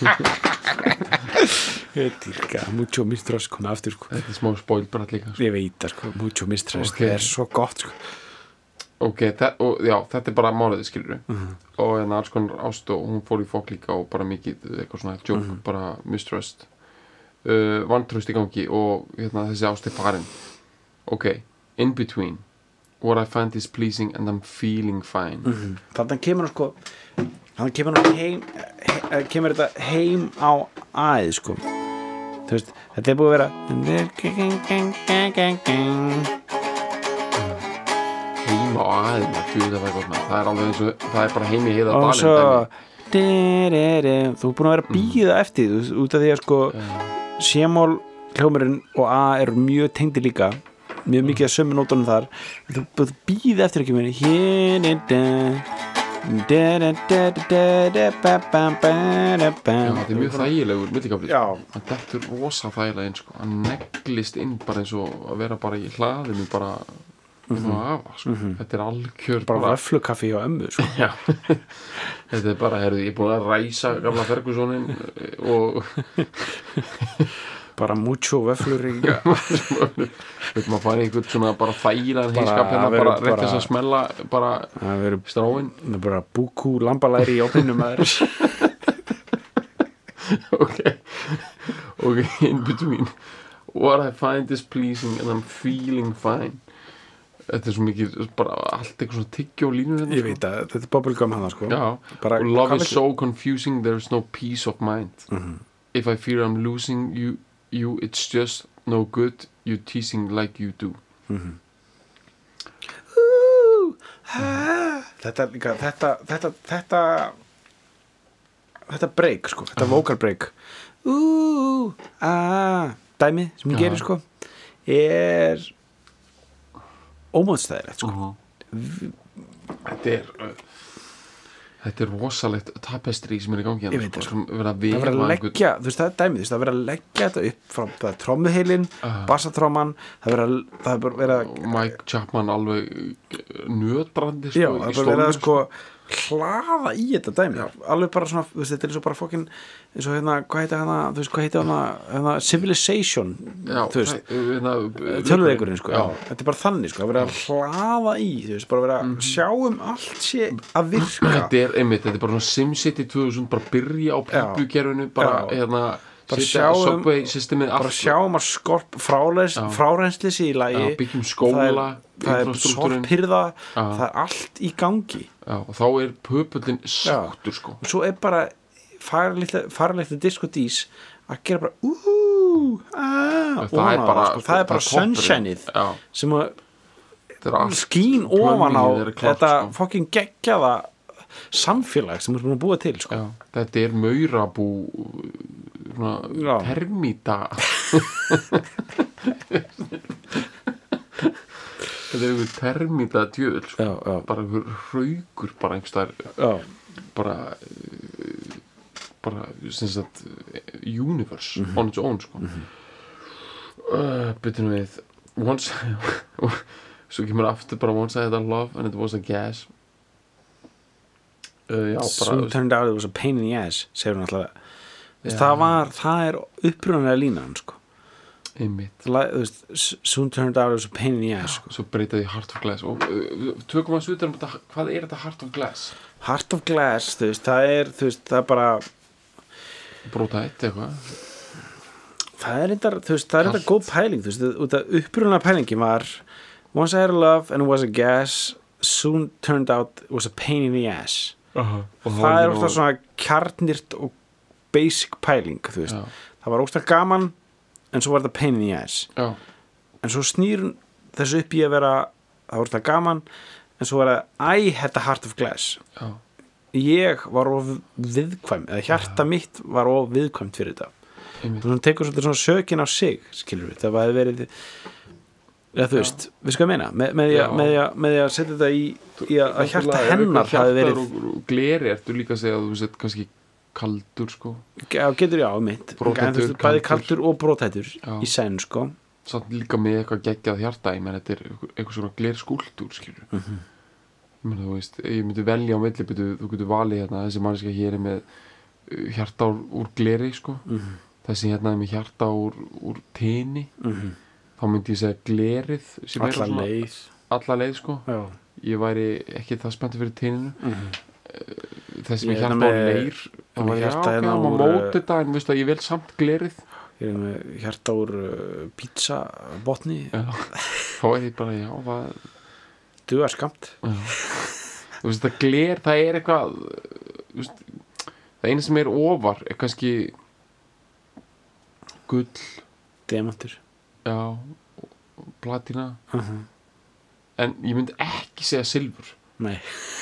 Dýrka, mucho mistrust kona aftur sko Þetta er smá spoilbrætt líka sko. ég veit það sko, mucho mistrust Ok. það er svo gott sko Ok, þe- og, já, þetta er bara máliði skilur við Mhm. og en alls konar ást og hún fór í fólk líka og bara mikið eitthvað svona joke, Mhm. bara mistrust uh, vantraust í gangi og hérna, þessi ást er farin. Ok, in between what I find is pleasing and I'm feeling fine. mm. þannig kemur hann sko þannig kemur hann heim he, kemur þetta heim á æð sko þú veist, þetta er búið að vera Heima á aðeina, það var gott með það er alveg eins og, það er bara heimi heiða og dalinn svo dæmi. þú er búin að vera að býða eftir því, þú veist, út af því að sko C-mól hljómurinn og A eru mjög tengdi líka mjög mikið að sömu nótunum þar þú, þú býða eftir ekki mér Já, þetta er mjög þægilegur millikafli. Já. Hann dettur rosa þægilega inn sko. Hann neglist inn bara eins og að vera bara í hlaðinu bara mm -hmm. afa, sko. Þetta er algjör bara vöfflukaffi á ömmu sko. Já. Þetta er bara, herðu, ég er búin að ræsa gamla Fergusonin og bara mucho vöfflur í við erum að fara í einhvern svona bara þægilegan Bara- hinskap hérna, það verður bara rétt bara- þess að smella bara það verður stráin. bara búkú lambalæri í opninum að þess Ok, ok, in between what I find is pleasing and I'm feeling fine. Þetta er svo mikið bara allt eitthvað svona tyggjó línur hérna, ég veit að þetta er bubblegum hana sko Já, bara, og love hvað is vill- so confusing there's no peace of mind. Mhm. If I fear I'm losing you, you it's just no good you teasing like you do. þetta er líka þetta þetta þetta þetta break sko þetta vocal break úúú aaa dæmi sem ég Já. gerir sko er ómóðstæðilegt sko Uh-huh. Þetta er uh, þetta er rosalegt tapestri sem er í gangi hérna, Ég veit það, sko, sem verið að það verður að vefa leggja, þú veist það er dæmi þú veist það verður að leggja þetta upp frá það er trommuheilin, Ah. bassatróman það verður að það er bara verið að og Mike Chapman alveg nötrandi sko, já, í það er bara verið að stólnum, sko hlaða í þetta dæmi alveg bara svona, þú veist, þetta er eins og bara fokkin eins og hérna, hvað heitir hana þú veist, hvað heitir hana, hana Civilization já, þú veist, það- tölvuleikurinn sko, já, já, þetta er bara þannig sko, það verið að hlaða í þú veist, bara verið að sjáum allt sé að virka þetta er einmitt, þetta er bara svona SimCity tvö þúsund bara byrja á pípugerfinu bara Já. hérna Bara setja sjáum- Subway systemið bara sjáum að skorp frálens, Já. frárensli sé í lagi Já, byggjum skóla, það er, það er infrastruktúrinn. sorphirða Já. það er allt í gangi já, og þá er pöpullin sáttur sko. og svo er bara farlegt að diskodís að gera bara úúúú það er bara, sko. það er bara toppurinn. sunshineið Já, sem að þetta er allt skín ofan á plöggingið eru klárt, þetta sko. fokkin geggjaða samfélag sem við erum búin að búa til sko. Já, þetta er maurabú svona Já. termíta þetta er einhver termíta djöðl sko. já, já, bara einhver hraukur bara einhverstaðar já, bara uh, bara sem sagt universe Mhm. on its own sko. uh, byrjum við once svo kemur aftur bara once I had a love and it was a gas uh, já soon bara turned out it was a pain in the ass segir hún alltaf Já. það var, það er upprunalega línan sko. einmitt Það, þú veist, soon turned out it was a pain in the ass sko. svo breytaði Heart of Glass og uh, tökum að svutar um þetta, hvað er þetta Heart of Glass? Heart of Glass, þú veist, það er þú veist, það er bara Bróta eitt eitthvað það er þetta, þú veist, það er þetta góð pæling, þú veist, út af upprunalega pælingin var once I had a love and was a gas soon turned out it was a pain in the ass uh-huh. og það er ofta svona kjarnirt og basic pæling, þú veist Já. það var óstaklega gaman en svo var þetta pain in the ass Já. en svo snýr þessu upp í að vera það var óstaklega gaman en svo var það I had a heart of glass Já. ég var of viðkvæm eða hjarta Já. mitt var of viðkvæmt fyrir þetta þú tekur svolítið svona sökin á sig skilur við, það var verið eða þú veist, Já. við sko að meina með, með, því að, með, því að, með því að setja þetta í, í að, að hjarta hennar hafi verið og, og gleri ertu líka að segja að þú sett kannski kaldur sko Já, getur já, mitt Brothættur, bæði kaldur og brothættur í senn sko samt líka með eitthvað geggjað hjarta ég menn þetta er eitthvað svona glerskúltúr skilur mm -hmm. ég menn þú veist, ég myndi velja á milli betu, þú getur valið hérna, þessi mannska hér er með hjarta úr, úr gleri sko mm -hmm. þessi hérna er með hjarta úr, úr tini mm -hmm. þá myndi ég segja glerið alla leið alla leið sko Já. ég væri ekki það spenntur fyrir tininu mm -hmm. þessi með hjarta úr leir það var hjarta já, hérna úr móti þetta en veistu að ég vel samt glerið ég er með hjarta úr uh, pizza botni þá er ég bara já það dugar skamt þú veist það gler það er eitthvað veist, það eina sem er ofar er kannski gull demantur já platina uh -huh. en ég myndi ekki segja silfur nei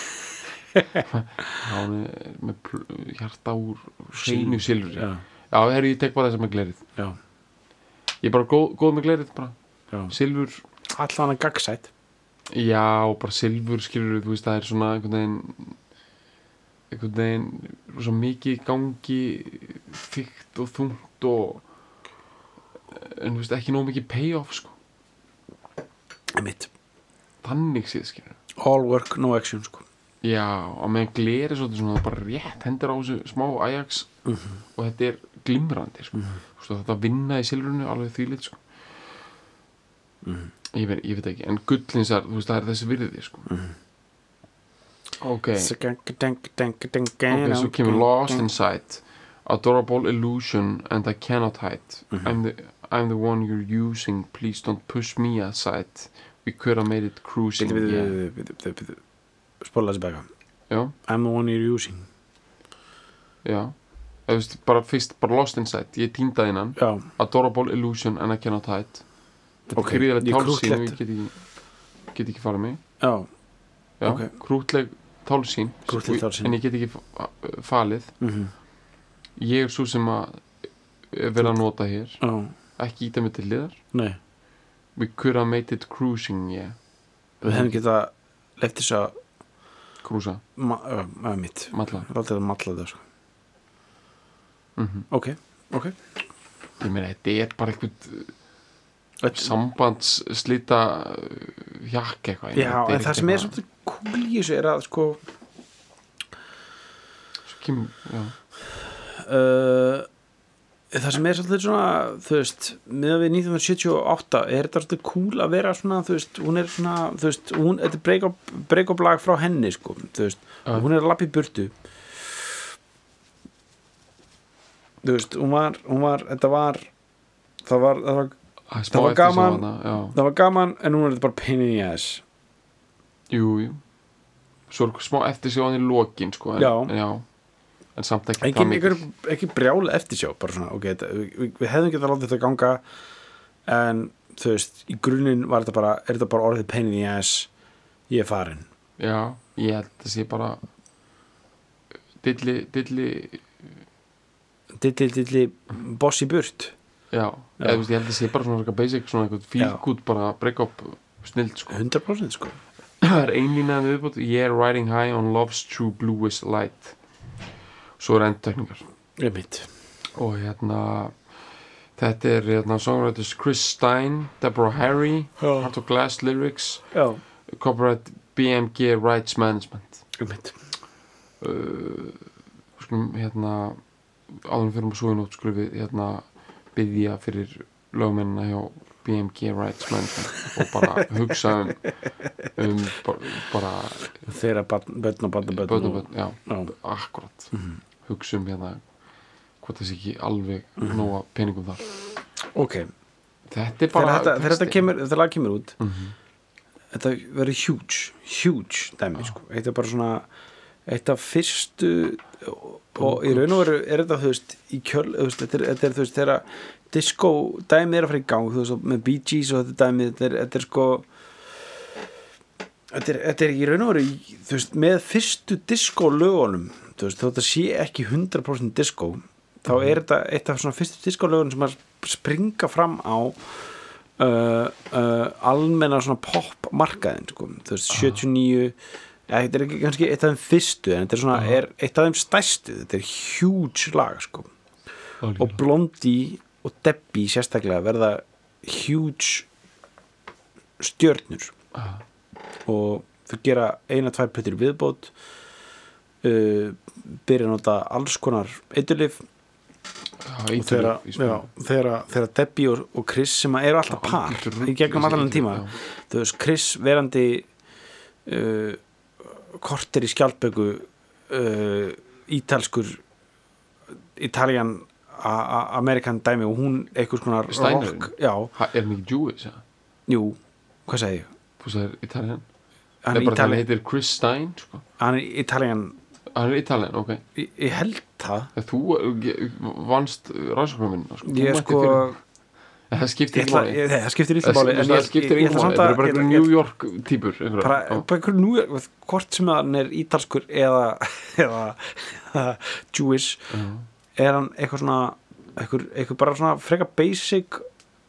hann er með hjarta úr hreinu silfur já, já herri, ég tek bara þess að með glerið já. ég er bara góð, góð með glerið bara já. silfur allan að gagsætt já, bara silfur skilur þú veist það er svona einhvern veginn einhvern veginn svo mikið gangi þykkt og þungt og en þú veist ekki nóg mikið payoff sko mitt þannig séð skilur all work no action sko já, og með gleri svolítið svona bara rétt hendur á þessu smá Ajax uh -huh. og þetta er glimrandi sko. uh -huh. Svo þetta vinna í silfrunu alveg þvílit sko uh -huh. ég, veit, ég veit ekki, en gullins er þú veist það er þessi virði sko uh -huh. ok ok, svo kemur Lost in Sight adorable illusion and I cannot hide uh -huh. I'm the I'm the one you're using please don't push me aside we could have made it cruising spóla þessi bæka já I'm the one you're using já þú veist bara fyrst bara Lost in Sight ég týnda innan já adorable illusion and I cannot hide þetta er okay. gríðarlega tálsýn og ég get ekki get ekki farið mig já já okay. krútleg tálsýn en ég get ekki falið mm -hmm. ég er svo sem að vera að nota hér já ekki íta mig til liðar nei we could have made it cruising yeah við hefum getað left þess að krúsa ma- uh, mitt matla látið að matla það sko. mm-hmm. ok, ok ég meina þetta er bara eitthvað sambandsslita jakk eitthvað já, en það sem er svolítið cool í þessu er að sko svo kemur já uh, það sem er svolítið svona þú veist, meðan við nítján hundruð sjötíu og átta er þetta svolítið cool að vera svona þú veist, hún er svona, þú veist hún, þetta er break-up, break-up lag frá henni sko, þú veist, uh. og hún er að lappa í burtu þú veist, hún var, hún var þetta var það var, það var, það var gaman hana, það var gaman, en hún er þetta bara pain in the ass jú, jú svo er smá eftir sig á hann í lokin sko, en, já, en já en samt ekki ekki, ekki, ekki brjál eftir sjá bara svona, ok, þetta, við, við hefðum getað látið þetta ganga en þú veist, í grunninn var þetta bara er þetta bara orðið pain in the ass ég er farin já, ég held að sé bara dilli dilli dilli, dilli, boss í burt já, já. Eða, veist, ég held að sé bara svona basic svona eitthvað fílgút bara break up snild sko hundra prósent sko það er einlínaðan viðbútt yeah, riding high on love's true bluest light svo er endtekningar ég mitt og hérna þetta er hérna songwriters Chris Stein, Deborah Harry já. Heart of Glass lyrics já. copyright B M G Rights Management ég mitt uh, skulum hérna áður fyrir um svo í nótt skulum við hérna biðja fyrir lögmennina hjá B M G Rights Management og bara hugsa um, um bara, bara þeirra börn og börn og börn og börn, já, já. akkurat mm -hmm. hugsa um hérna hvort þessi ekki alveg mm -hmm. nóga peningum þar ok, Þetta er þegar bara þetta, þegar þetta texti. kemur þegar lag kemur út Mhm. þetta verður huge huge dæmi sko. Þetta er bara svona eitt af fyrstu og, og í raun og veru er þetta þú veist í kjöl, þú veist, þetta er, þetta er þú veist þegar disco dæmi er að fara í gang þú veist með Bee Gees og þetta dæmi þetta er, þetta er sko þetta er, þetta er í raun og veru í, þú veist með fyrstu disco lögunum þú veist þó þetta sé ekki hundrað prósent disco þá er þetta eitt af svona fyrstu disco lögunum sem að springa fram á uh, uh, almenna svona pop markaðin sko. Þú veist sjötíu og níu ja, þetta er ekki kannski eitt af þeim fyrstu en þetta er svona er eitt af þeim stærstu þetta er huge lag sko. Og Blondie og Debbie sérstaklega verða huge stjörnur Aha. og þau gera eina, tvær plötur í viðbót uh, byrja að nota alls konar eiturlyf Já, og þegar, já, þegar, þegar Debbie og, og Chris sem eru alltaf Já, par algjör rugl í gegnum þessi allan tíma eiturlyf, þú veist Chris verandi uh, korter í skjaldböku uh, ítalskur Italian Amerikan dæmi og hún einhvers konar Steiner. rock já, Ha, er hann ekki Jewish? Ja? jú, hvað segi ég? Þú sagðir Italian? Hann Nei, er bara það Italian, heitir Chris Stein sko. hann er Italian Hann er Italian, ok ég, ég held það Þegar Þú uh, vannst rannsóknarvinna sko. Þú ég mættir sko fyrir- En Það skiptir ég ekki ætla, máli ég, það skiptir illa Það máli en það ég, skiptir ég, ég ekki ætla máli samt Það að eru bara ég- einhverjum ég- New York típur einhverjar. bara, Já. bara einhver nú hvort sem hann er ítalskur eða, eða, eða Jewish Já. er hann eitthvað svona eitthvað, eitthvað bara svona freka basic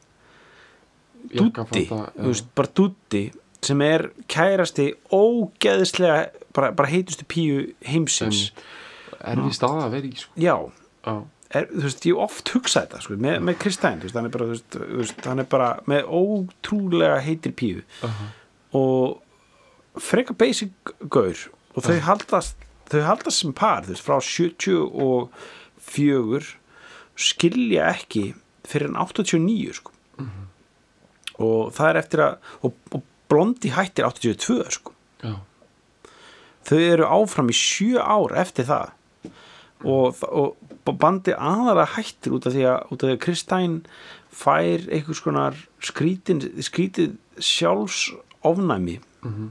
Jakka, dúddi fanta, já. þú veist, bara dúddi sem er kærasti ógeðislega bara, bara heitustu píu heimsins Erfi staða að vera í sko. já, Já. er, þú veist, ég oft hugsa þetta sko, með, með Kristæn, þú veist, hann er bara þú veist, þú veist, hann er bara með ótrúlega heitir píu Uh-huh. og freka basic gaur og þau haldast þau haldast sem par, þú veist, frá sjötíu og fjögur skilja ekki fyrir en áttatíu og níu sko. Mhm. Og það er eftir að og, og Blondie hættir áttatíu og tvö sko. Já. Þau eru áfram í sjö ár eftir það og, og bandi aðara hættir út af því að, út af því að Kristæn fær einhvers konar skrítin, skrítið sjálfsofnæmi Mhm.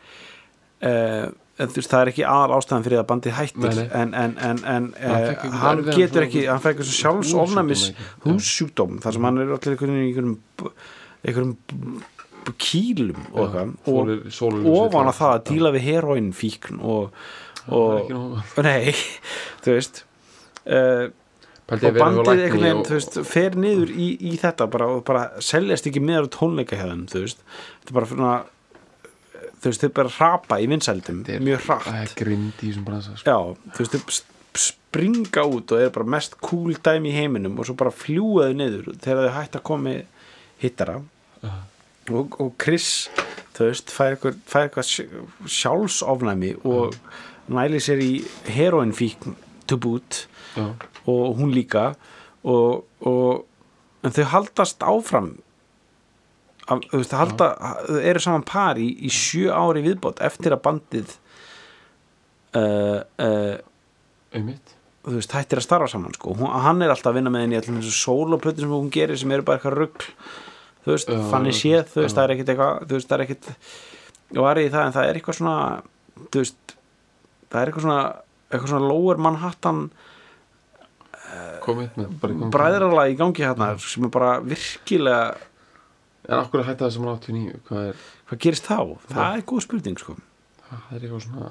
uh, þú veist, það er ekki aðal ástæðan fyrir að bandið hættir Nei, nei. en, en, en, en Hann uh, fékk einhvern hann erfiðan getur svona- ekki hann fær eitthvað sjálfsofnæmis Húðsjúkdóm ekki? hússjúkdóm þar sem hann er allir einhverjum einhverjum, einhverjum b- kýlum og eitthvað og Sólir- sólir- ofan að það að Já. díla við heroinfíkn og, Það er ekki og nóg- nei, þú veist uh, Pældi og að vera hjá bandið lækni einhvern veginn, og- þú veist, fer niður í, í þetta bara, og bara seljast ekki meður tónleika hjá þeim, þú veist þetta er bara svona þú veist, þau bara hrapa í vinsældum Þetta er- mjög hratt Það er grind í þessum bransa sko. já, þú veist, þau sp- springa út og er bara mest cool dæmi í heiminum og svo bara fljúa þau niður þegar þau hætt að komi hittara Já. og, og Chris þú veist, fær eitthvað, fær eitthvað sj- sjálfsofnæmi og næli sér í heroinfíkn to boot Já. og hún líka og, og en þau haldast áfram af, þú veist, halda, þau eru saman par í, í sjö ári viðbót eftir að bandið uh, uh, Einmitt. þú veist, hættir að starfa saman sko. hún, hann er alltaf að vinna með henni allir þessu sóloplötu sem hún gerir sem eru bara eitthvað rugl þú veist, Já, þannig já, séð þú veist, já. það er ekkit eitthvað þú veist, það er ekkit og var í það en það er eitthvað svona þú veist, það er eitthvað svona eitthvað svona Lower Manhattan Komið með bara í gangi. bræðralag í gangi hérna sem er bara virkilega En af hverju hætti það sem hann áttatíu og níu? Hvað er hvað gerist þá? Það er góð spurning sko. Það er eitthvað svona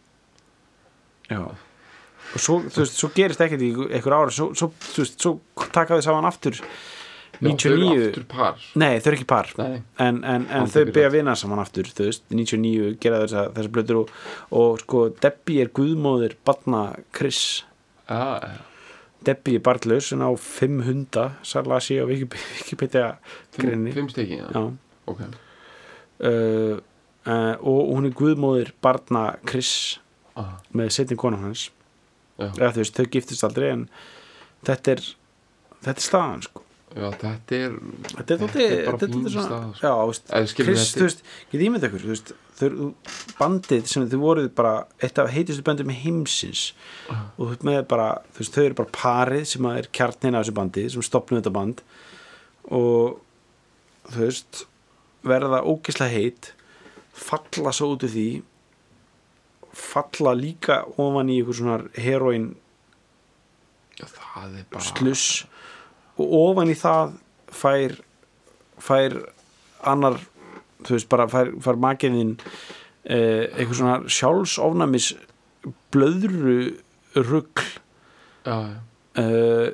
Já. Og svo, þú veist, svo gerist ekkert í einhver ára svo, svo, þú veist, svo taka þau saman aftur níutíu og Já, þau níu eru aftur par Nei, þau eru ekki par Nei. en, en, en Aldrei þau byrjað. byrja að vinna saman aftur þú veist, níutíu og níu gera þessa, þessa blötur og, og sko, Debbie er guðmóðir barna Chris Já, já. Debbie er barnlaus en á fimm hunda særlega sé á Wikipedia Fimm, grinni fimm steki já. Já. Ok. Uh, uh, og hún er guðmóðir barna Chris Ah, með setni konan hans já. eða þú veist, þau giftist aldrei en þetta er þetta er staðan sko Já, þetta er þetta er, þetta er, bara þetta fín er svona staða, sko. já, þú veist, Eða skilur Chris, þetta- þú veist, get ímynd ykkur þú veist, þau, bandið sem þau voruð bara eitt af heitustu böndum heimsins og þú veist með bara þú veist, þau eru bara parið sem er kjarnin af þessu bandi sem stopnum þetta band og þú veist verða ógeðslega heitt, falla svo út úr því, falla líka ofan í einhver svona heroín Já, það er bara sluss og ofan í það fær fær annar þú veist bara fær, fær makiðinn eh, eitthvað svona sjálfsofnæmis blöðru rugl Já, já eh,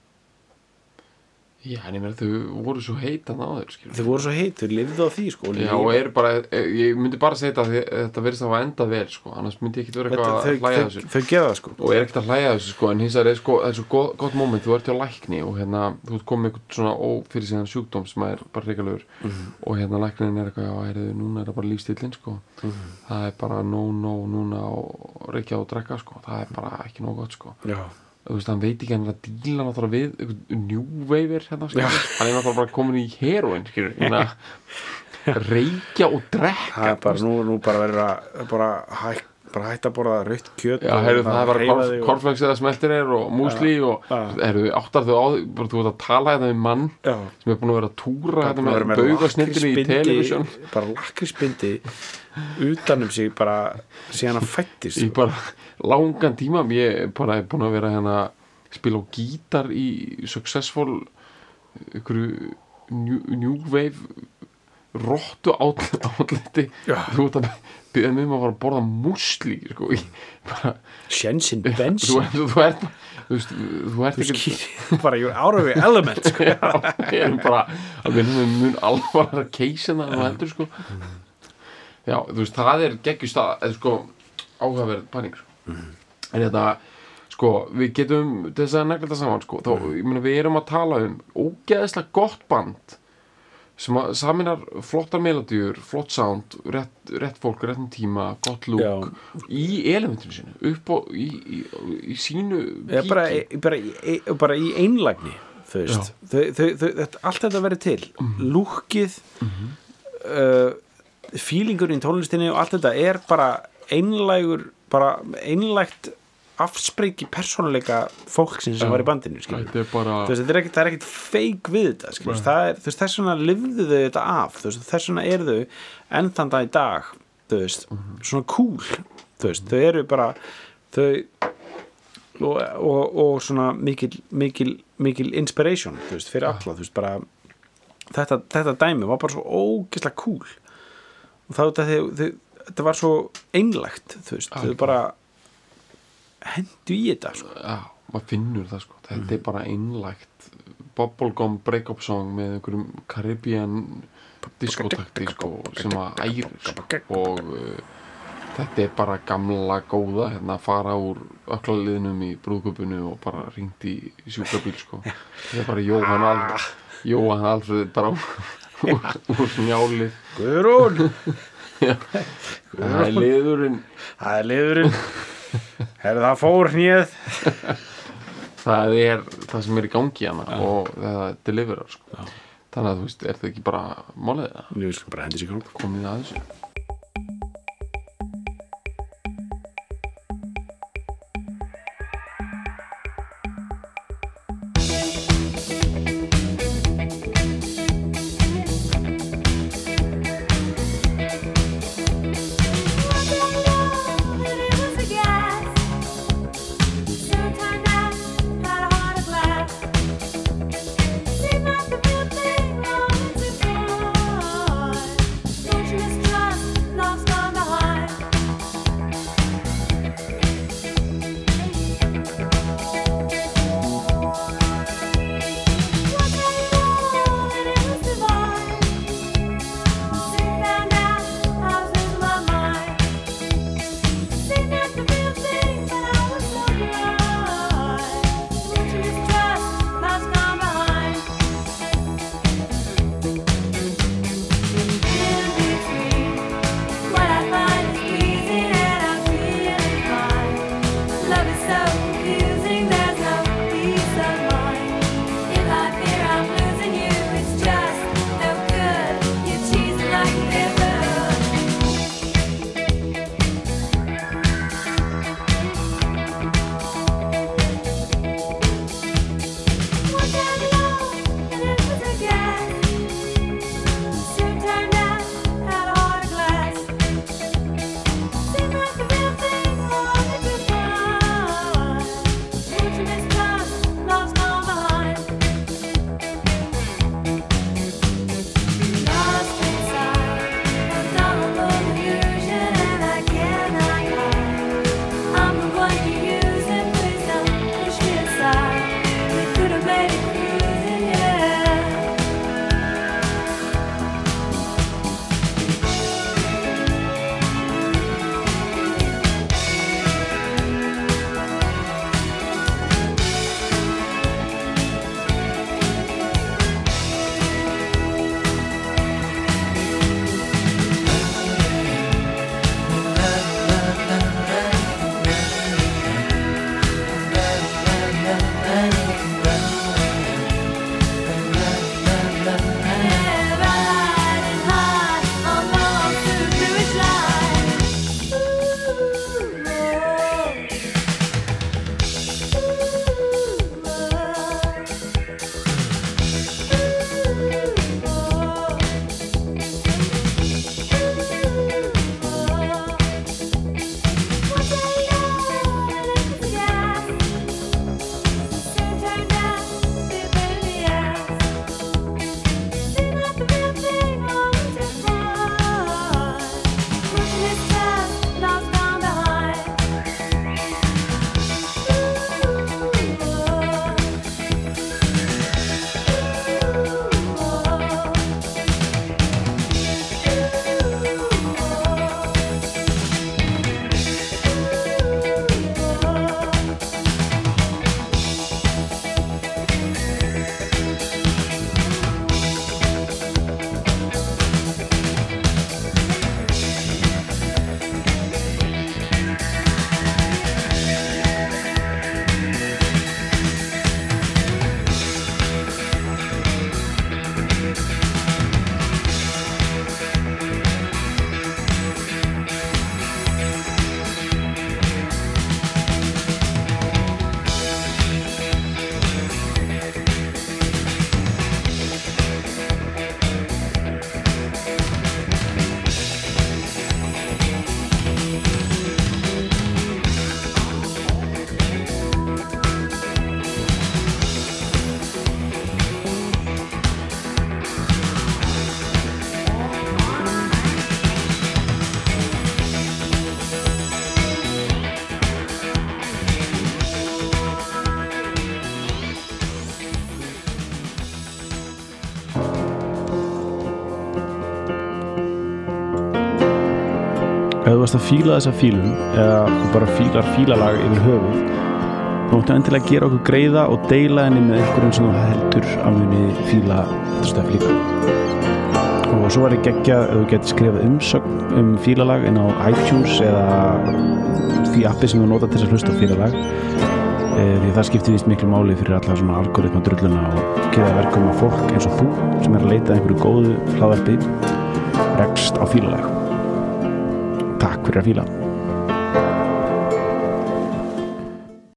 Já, en ég meina þau voru svo heitan á þér, skilur. þau voru svo heit, þau lifðu á því sko, og Já, og eru bara, ég myndi bara segja þetta að þetta verðist að hafa endað vel, sko, annars myndi ég ekkert vera eitthvað að hlæja þau, þessu. þau gera það sko Og er ekkert að hlæja þessu, sko, en hins vegar er sko, það er svo gott, gott moment, þú ert hjá lækni og hérna, þú ert komið eitthvað svona ófyrirsíðan sjúkdóm sem er bara hrikalegur mm-hmm. og hérna læknin er eitthvað, já, heyrðu, núna er það bara lífstíllinn, sko. Mm-hmm. Það er bara no, no, núna og reykja og drekka, sko, það er bara ekki nóg gott, sko. Já. Þú veist, hann veit ekki hann er að díla náttúrulega við eitthvað new waver hérna, skilur, hann er náttúrulega bara komin í heroin, skilur, hérna reykja og drekka. Það er bara, nú, nú bara verður að bara, hæ, bara hætta að borða rautt kjöt. Já, heyrðu, það er bara korf, korflex eða smeltir er og músli ja, og, heyrðu, áttar þau á því, bara þú ert að tala þetta við mann ja. Sem er búin að vera að túra þetta með baugasnildinni í television. Bara lakrísbindi utanum sig bara síðan að fættist. Í bara langan tíma, ég bara er búin að vera hérna spila á gítar í successful einhverju new, new wave rottu átliti. Þú ert að byrja mig um að fara að borða músli, sko, í bara Sjensin bensin. Þú, þú ert þú veist, þú ert ekki bara you're out of your element, sko. Já, ég er bara alveg mun alvar að keisa það og heldur, sko. Já, þú veist, það er geggjust að, sko, áhugaverð pæling, sko. Mm. En þetta, sko, við getum þess að negla þetta saman, sko, þá, ég meina, við erum að tala um ógeðslega gott band sem að saminar flottar melodíur, flott sound, rétt, rétt fólk, réttum tíma, gott look Já. Í elementinu sinu, upp á, í, í, í sínu píki. Ja, bara, bara, í, bara í einlægni, þú veist, þau, þau, þau, þetta, allt þetta verið til, mm. lúkið, mm-hmm. uh, feelingurinn í tónlistinni og allt þetta er bara einlægur, bara einlægt afspreyki persónuleika fólksins sem ja. Var í bandinu, skilur. Er bara... þú veist, það er ekkert, það er ekkert fake við þetta, skilur. Ja. Það er, þú veist, þess vegna lifðu þau þetta af, þú veist, þess vegna eru þau enn þann dag í dag, þú veist, mm-hmm. svona cool, þú veist, þau eru bara þau og, og, og svona mikil, mikil, mikil inspiration, þú veist, fyrir alla, þú veist, bara þetta, þetta dæmi var bara svo ógeðslega cool og þá þetta, þau, þau, þetta var svo einlægt, þú veist, þau bara hendu í þetta, sko. Já, maður finnur það, sko. Þetta mm. er bara einlægt bubblegum break-up song með einhverjum Caribbean diskotakti, sko, sem að ærir, sko. Og uh, þetta er bara gamla góða, hérna, fara úr öklaliðnum í brúðköpunu og bara ringt í sjúkrabíl, sko. Þetta er bara Jóhann Alfred, Jóhann Alfred bara úr, úr njálið. Guðrún! Já, það er liðurinn. Það er liðurinn. Herðu það fór hnið. Það er það sem er í gangi hana ja. Og það deliverar, sko. Ja. Þannig að þú veist, er það ekki bara málið það? Við skulum bara hendi sig gang. Komið að þessu. Just ef þú varst að fíla þessa fílun eða þú bara fílar fílalag yfir höfuð þá máttu endilega gera okkur greiða og deila henni með einhverjum sem þú heldur að muni fíla þetta stöf líka og svo var ég geggjað ef þú getur skrifað umsögn um fílalag inn á iTunes eða því appi sem þú nota til þess að hlusta á fílalag e, því það skiptir víst miklu máli fyrir alla svona algoritma drulluna og gera verkum að fólk eins og þú sem er að leita einhverju góðu hlaðvarpi rekst á fílalag. Takk fyrir að fíla.